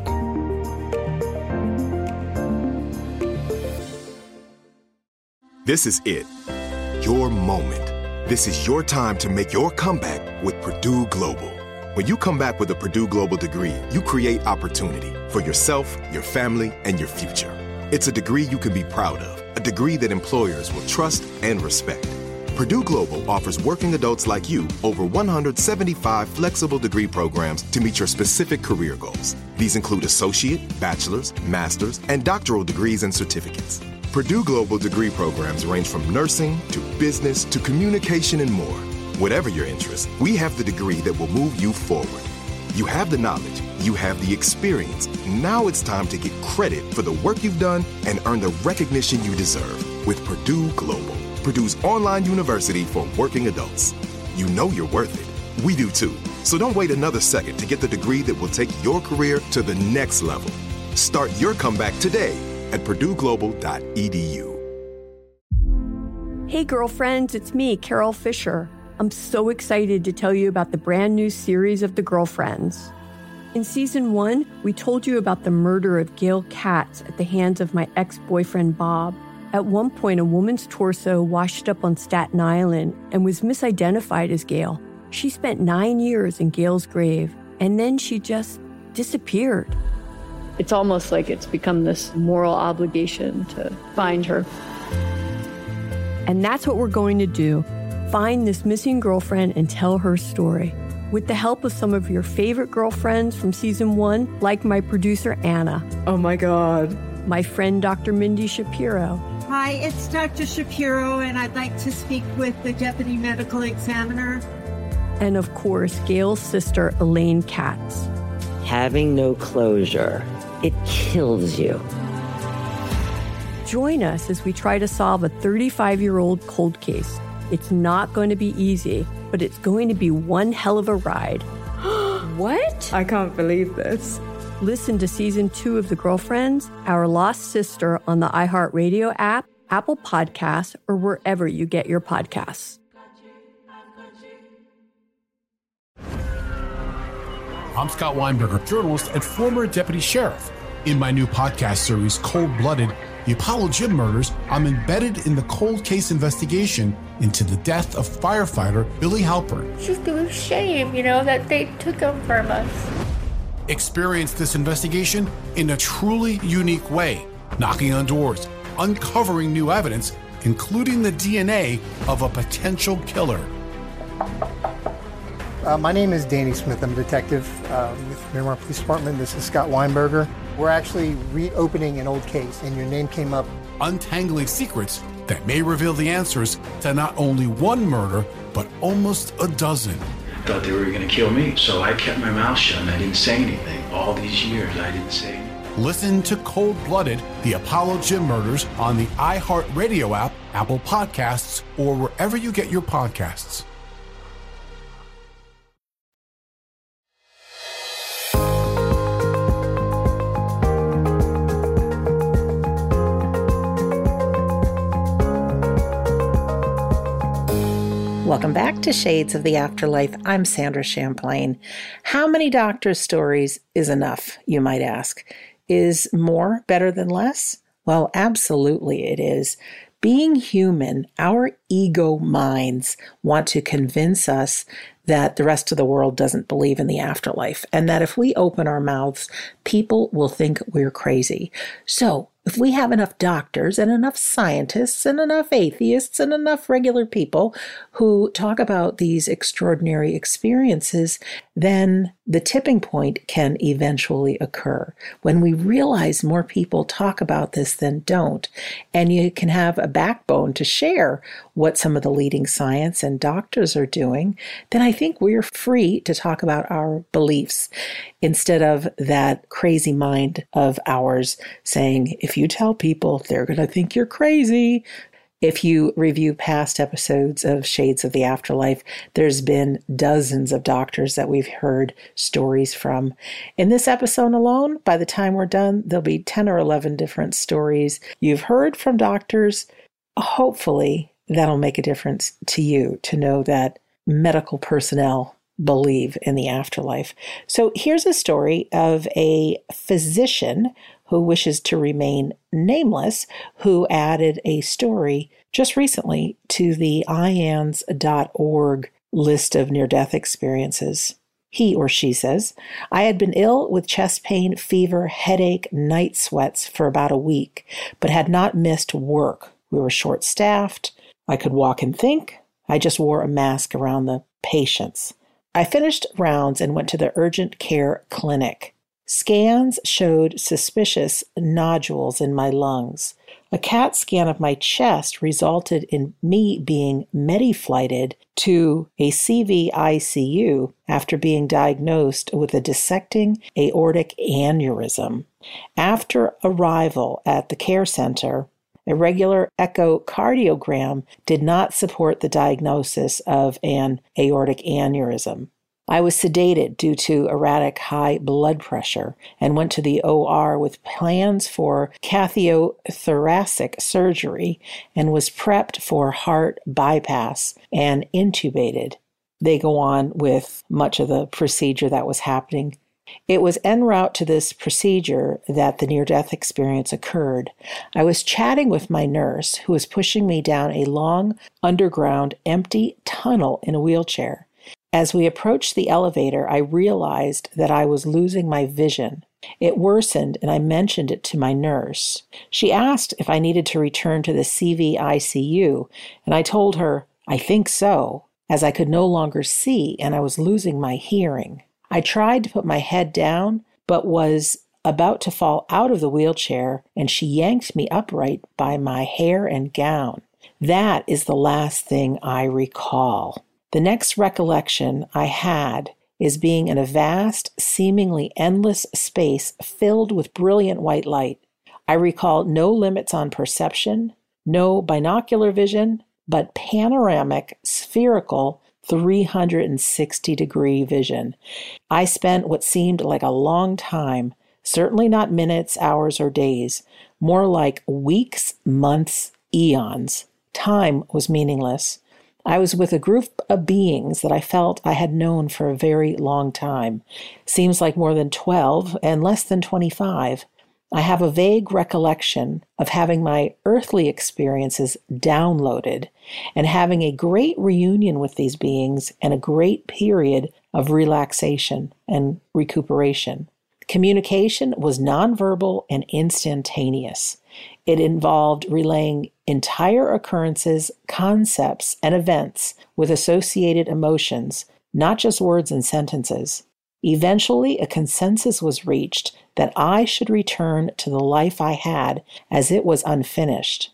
This is it. Your moment. This is your time to make your comeback with Purdue Global. When you come back with a Purdue Global degree, you create opportunity for yourself, your family, and your future. It's a degree you can be proud of, a degree that employers will trust and respect. Purdue Global offers working adults like you over one hundred seventy-five flexible degree programs to meet your specific career goals. These include associate, bachelor's, master's, and doctoral degrees and certificates. Purdue Global degree programs range from nursing to business to communication and more. Whatever your interest, we have the degree that will move you forward. You have the knowledge, you have the experience. Now it's time to get credit for the work you've done and earn the recognition you deserve with Purdue Global, Purdue's online university for working adults. You know you're worth it. We do too. So don't wait another second to get the degree that will take your career to the next level. Start your comeback today at purdue global dot e d u. Hey girlfriends, it's me, Carol Fisher. I'm so excited to tell you about the brand new series of The Girlfriends. In season one, we told you about the murder of Gail Katz at the hands of my ex-boyfriend Bob. At one point, a woman's torso washed up on Staten Island and was misidentified as Gail. She spent nine years in Gail's grave, and then she just disappeared. It's almost like it's become this moral obligation to find her. And that's what we're going to do. Find this missing girlfriend and tell her story. With the help of some of your favorite girlfriends from season one, like my producer, Anna. Oh my God. My friend, Doctor Mindy Shapiro. Hi, it's Doctor Shapiro, and I'd like to speak with the Deputy Medical Examiner. And of course, Gail's sister, Elaine Katz. Having no closure, it kills you. Join us as we try to solve a thirty-five-year-old cold case. It's not going to be easy, but it's going to be one hell of a ride. What? I can't believe this. Listen to season two of The Girlfriends, Our Lost Sister on the iHeartRadio app, Apple Podcasts, or wherever you get your podcasts. I'm Scott Weinberger, journalist and former deputy sheriff. In my new podcast series, Cold Blooded, The Apollo Gym Murders, I'm embedded in the cold case investigation into the death of firefighter Billy Halpern. It's just a shame, you know, that they took him from us. Experience this investigation in a truly unique way, knocking on doors, uncovering new evidence, including the D N A of a potential killer. Uh, my name is Danny Smith. I'm a detective uh, with the Miramar Police Department. This is Scott Weinberger. We're actually reopening an old case, and your name came up. Untangling secrets that may reveal the answers to not only one murder, but almost a dozen. Thought they were going to kill me, so I kept my mouth shut and I didn't say anything. All these years, I didn't say anything. Listen to Cold Blooded, The Apollo Gym Murders on the iHeartRadio app, Apple Podcasts, or wherever you get your podcasts. Welcome back to Shades of the Afterlife. I'm Sandra Champlain. How many doctor's stories is enough, you might ask? Is more better than less? Well, absolutely it is. Being human, our ego minds want to convince us that the rest of the world doesn't believe in the afterlife, and that if we open our mouths, people will think we're crazy. So, if we have enough doctors and enough scientists and enough atheists and enough regular people who talk about these extraordinary experiences, then the tipping point can eventually occur when we realize more people talk about this than don't, and you can have a backbone to share what some of the leading science and doctors are doing. Then I think we're free to talk about our beliefs instead of that crazy mind of ours saying, if you tell people, they're going to think you're crazy. If you review past episodes of Shades of the Afterlife, there's been dozens of doctors that we've heard stories from. In this episode alone, by the time we're done, there'll be ten or eleven different stories you've heard from doctors. Hopefully, that'll make a difference to you to know that medical personnel believe in the afterlife. So here's a story of a physician who wishes to remain nameless, who added a story just recently to the I A N S dot org list of near-death experiences. He or she says, I had been ill with chest pain, fever, headache, night sweats for about a week, but had not missed work. We were short-staffed. I could walk and think. I just wore a mask around the patients. I finished rounds and went to the urgent care clinic. Scans showed suspicious nodules in my lungs. A CAT scan of my chest resulted in me being medi-flighted to a C V I C U after being diagnosed with a dissecting aortic aneurysm. After arrival at the care center, a regular echocardiogram did not support the diagnosis of an aortic aneurysm. I was sedated due to erratic high blood pressure and went to the O R with plans for catheothoracic surgery and was prepped for heart bypass and intubated. They go on with much of the procedure that was happening. It was en route to this procedure that the near-death experience occurred. I was chatting with my nurse, who was pushing me down a long, underground, empty tunnel in a wheelchair. As we approached the elevator, I realized that I was losing my vision. It worsened, and I mentioned it to my nurse. She asked if I needed to return to the C V I C U, and I told her, I think so, as I could no longer see and I was losing my hearing. I tried to put my head down, but was about to fall out of the wheelchair, and she yanked me upright by my hair and gown. That is the last thing I recall. The next recollection I had is being in a vast, seemingly endless space filled with brilliant white light. I recall no limits on perception, no binocular vision, but panoramic, spherical, three hundred sixty degree vision. I spent what seemed like a long time, certainly not minutes, hours, or days, more like weeks, months, eons. Time was meaningless. I was with a group of beings that I felt I had known for a very long time. Seems like more than twelve and less than twenty-five. I have a vague recollection of having my earthly experiences downloaded and having a great reunion with these beings and a great period of relaxation and recuperation. Communication was nonverbal and instantaneous. It involved relaying entire occurrences, concepts, and events with associated emotions, not just words and sentences. Eventually, a consensus was reached that I should return to the life I had as it was unfinished.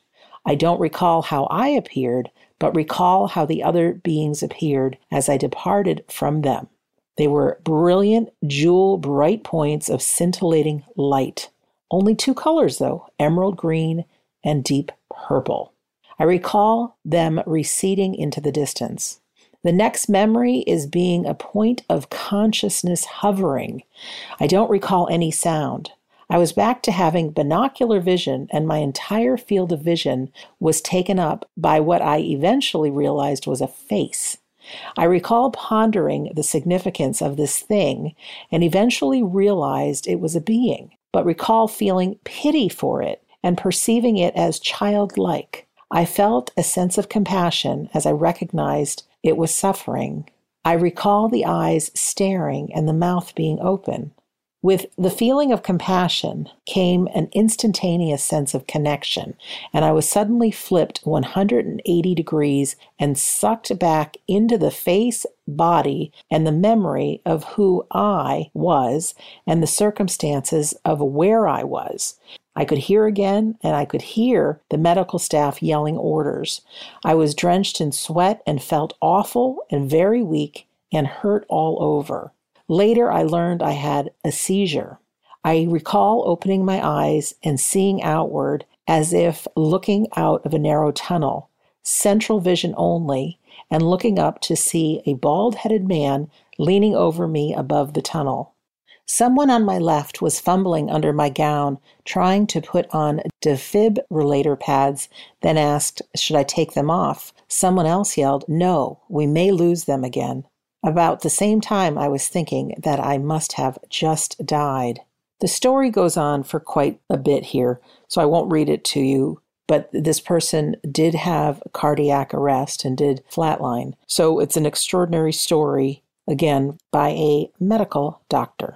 I don't recall how I appeared, but recall how the other beings appeared as I departed from them. They were brilliant, jewel-bright points of scintillating light. Only two colors, though, emerald green and deep purple. I recall them receding into the distance. The next memory is being a point of consciousness hovering. I don't recall any sound. I was back to having binocular vision, and my entire field of vision was taken up by what I eventually realized was a face. I recall pondering the significance of this thing and eventually realized it was a being, but recall feeling pity for it and perceiving it as childlike. I felt a sense of compassion as I recognized it was suffering. I recall the eyes staring and the mouth being open. With the feeling of compassion came an instantaneous sense of connection, and I was suddenly flipped one hundred eighty degrees and sucked back into the face, body, and the memory of who I was and the circumstances of where I was. I could hear again, and I could hear the medical staff yelling orders. I was drenched in sweat and felt awful and very weak and hurt all over. Later, I learned I had a seizure. I recall opening my eyes and seeing outward as if looking out of a narrow tunnel, central vision only, and looking up to see a bald-headed man leaning over me above the tunnel. Someone on my left was fumbling under my gown, trying to put on defibrillator pads, then asked, should I take them off? Someone else yelled, no, we may lose them again. About the same time, I was thinking that I must have just died. The story goes on for quite a bit here, so I won't read it to you, but this person did have cardiac arrest and did flatline. So it's an extraordinary story, again, by a medical doctor.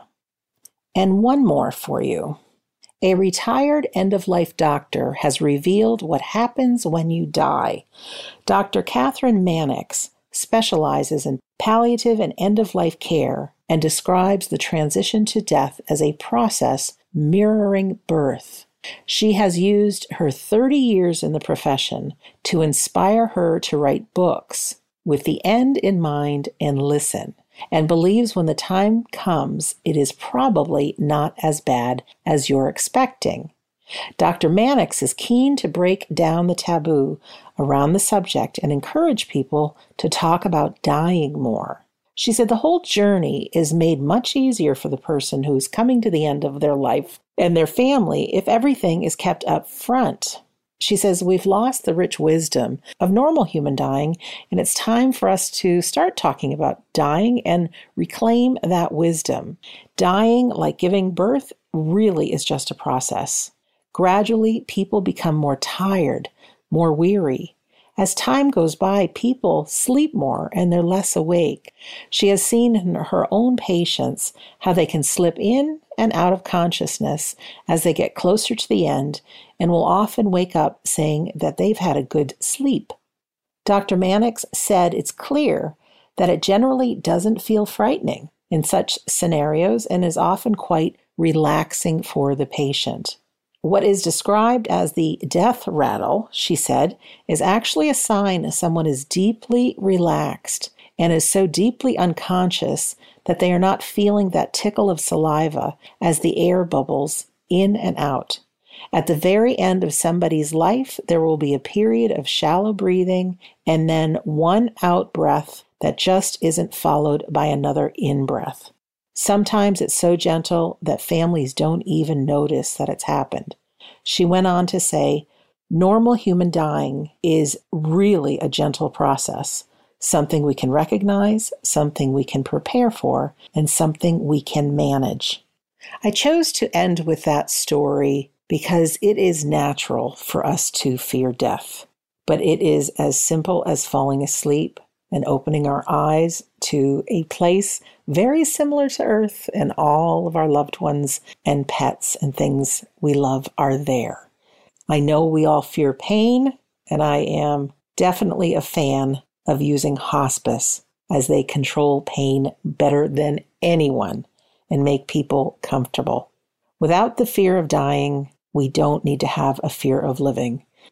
And one more for you. A retired end-of-life doctor has revealed what happens when you die. Doctor Catherine Mannix specializes in palliative and end-of-life care and describes the transition to death as a process mirroring birth. She has used her thirty years in the profession to inspire her to write books with the end in mind and listen, and believes when the time comes, it is probably not as bad as you're expecting. Doctor Mannix is keen to break down the taboo around the subject and encourage people to talk about dying more. She said the whole journey is made much easier for the person who is coming to the end of their life and their family if everything is kept up front. She says we've lost the rich wisdom of normal human dying, and it's time for us to start talking about dying and reclaim that wisdom. Dying, like giving birth, really is just a process. Gradually, people become more tired, more weary. As time goes by, people sleep more and they're less awake. She has seen in her own patients how they can slip in and out of consciousness as they get closer to the end and will often wake up saying that they've had a good sleep. Doctor Mannix said it's clear that it generally doesn't feel frightening in such scenarios and is often quite relaxing for the patient. What is described as the death rattle, she said, is actually a sign someone is deeply relaxed and is so deeply unconscious that they are not feeling that tickle of saliva as the air bubbles in and out. At the very end of somebody's life, there will be a period of shallow breathing and then one out breath that just isn't followed by another in breath. Sometimes it's so gentle that families don't even notice that it's happened. She went on to say, normal human dying is really a gentle process, something we can recognize, something we can prepare for, and something we can manage. I chose to end with that story because it is natural for us to fear death, but it is as simple as falling asleep and opening our eyes to a place very similar to Earth, and all of our loved ones and pets and things we love are there. I know we all fear pain, and I am definitely a fan of using hospice as they control pain better than anyone and make people comfortable. Without the fear of dying, we don't need to have a fear of living.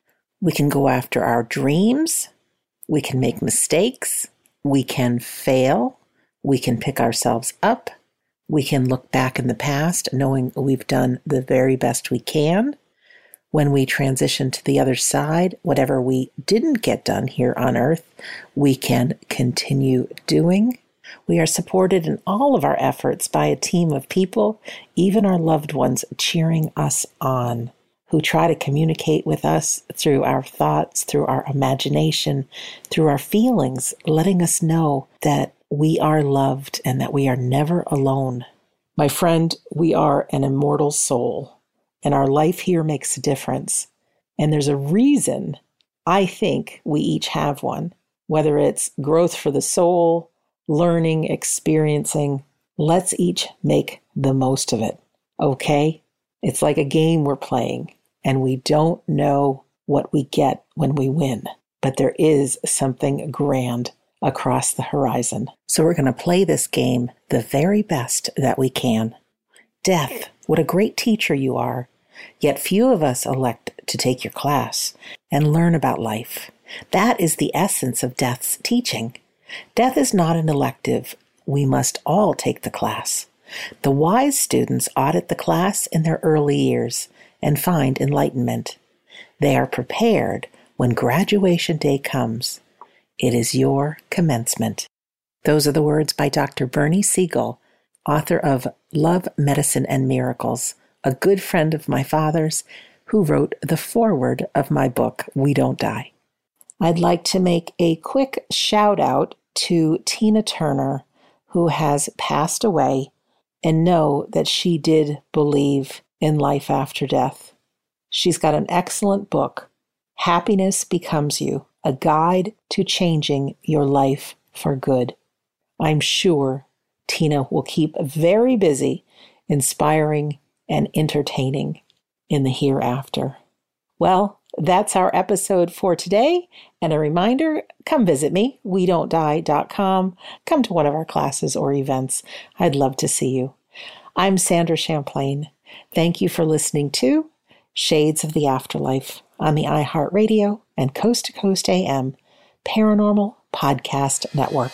We can go after our dreams. We can make mistakes. We can fail. We can pick ourselves up. We can look back in the past knowing we've done the very best we can. When we transition to the other side, whatever we didn't get done here on earth, we can continue doing. We are supported in all of our efforts by a team of people, even our loved ones, cheering us on, who try to communicate with us through our thoughts, through our imagination, through our feelings, letting us know that we are loved and that we are never alone. My friend, we are an immortal soul. And our life here makes a difference. And there's a reason I think we each have one, whether it's growth for the soul, learning, experiencing. Let's each make the most of it, okay? It's like a game we're playing, and we don't know what we get when we win, but there is something grand across the horizon. So we're going to play this game the very best that we can. Death, what a great teacher you are. Yet few of us elect to take your class and learn about life. That is the essence of death's teaching. Death is not an elective. We must all take the class. The wise students audit the class in their early years and find enlightenment. They are prepared when graduation day comes. It is your commencement. Those are the words by Doctor Bernie Siegel, author of Love, Medicine, and Miracles, a good friend of my father's who wrote the foreword of my book, We Don't Die. I'd like to make a quick shout out to Tina Turner, who has passed away, and know that she did believe in life after death. She's got an excellent book, Happiness Becomes You, a guide to changing your life for good. I'm sure Tina will keep very busy, inspiring and entertaining in the hereafter. Well, that's our episode for today. And a reminder, come visit me, we don't die dot com. Come to one of our classes or events. I'd love to see you. I'm Sandra Champlain. Thank you for listening to Shades of the Afterlife on the iHeartRadio and Coast to Coast A M Paranormal Podcast Network.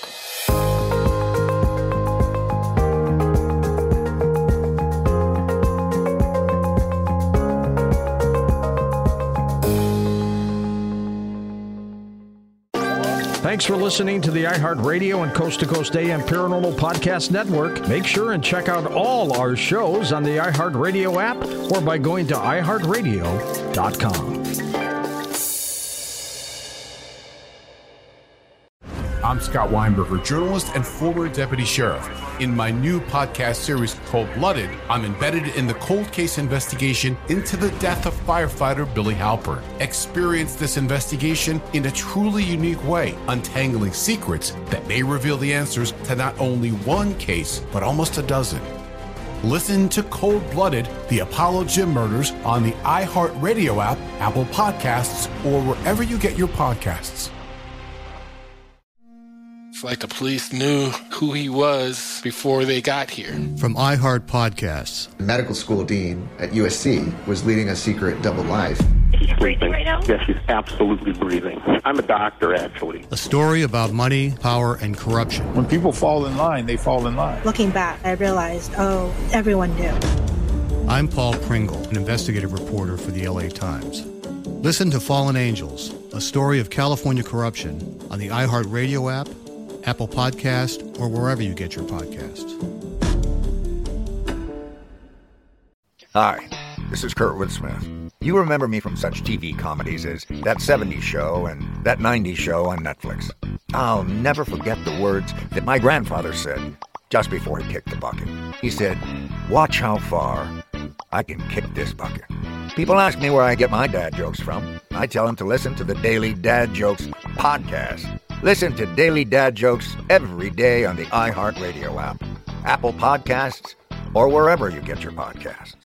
Thanks for listening to the iHeartRadio and Coast to Coast A M Paranormal Podcast Network. Make sure and check out all our shows on the iHeartRadio app or by going to i heart radio dot com. I'm Scott Weinberger, journalist and former deputy sheriff. In my new podcast series, Cold Blooded, I'm embedded in the cold case investigation into the death of firefighter Billy Halpern. Experience this investigation in a truly unique way, untangling secrets that may reveal the answers to not only one case, but almost a dozen. Listen to Cold Blooded, the Apollo Gym Murders on the iHeartRadio app, Apple Podcasts, or wherever you get your podcasts. It's like the police knew who he was before they got here. From iHeart Podcasts. The medical school dean at U S C was leading a secret double life. She's breathing right now? Yes, she's absolutely breathing. I'm a doctor, actually. A story about money, power, and corruption. When people fall in line, they fall in line. Looking back, I realized, oh, everyone knew. I'm Paul Pringle, an investigative reporter for the L A Times. Listen to Fallen Angels, a story of California corruption on the iHeartRadio app, Apple Podcast, or wherever you get your podcasts. Hi, this is Kurtwood Smith. You remember me from such T V comedies as That seventies Show and That nineties Show on Netflix. I'll never forget the words that my grandfather said just before he kicked the bucket. He said, "Watch how far I can kick this bucket." People ask me where I get my dad jokes from. I tell them to listen to the Daily Dad Jokes podcast. Listen to Daily Dad Jokes every day on the iHeartRadio app, Apple Podcasts, or wherever you get your podcasts.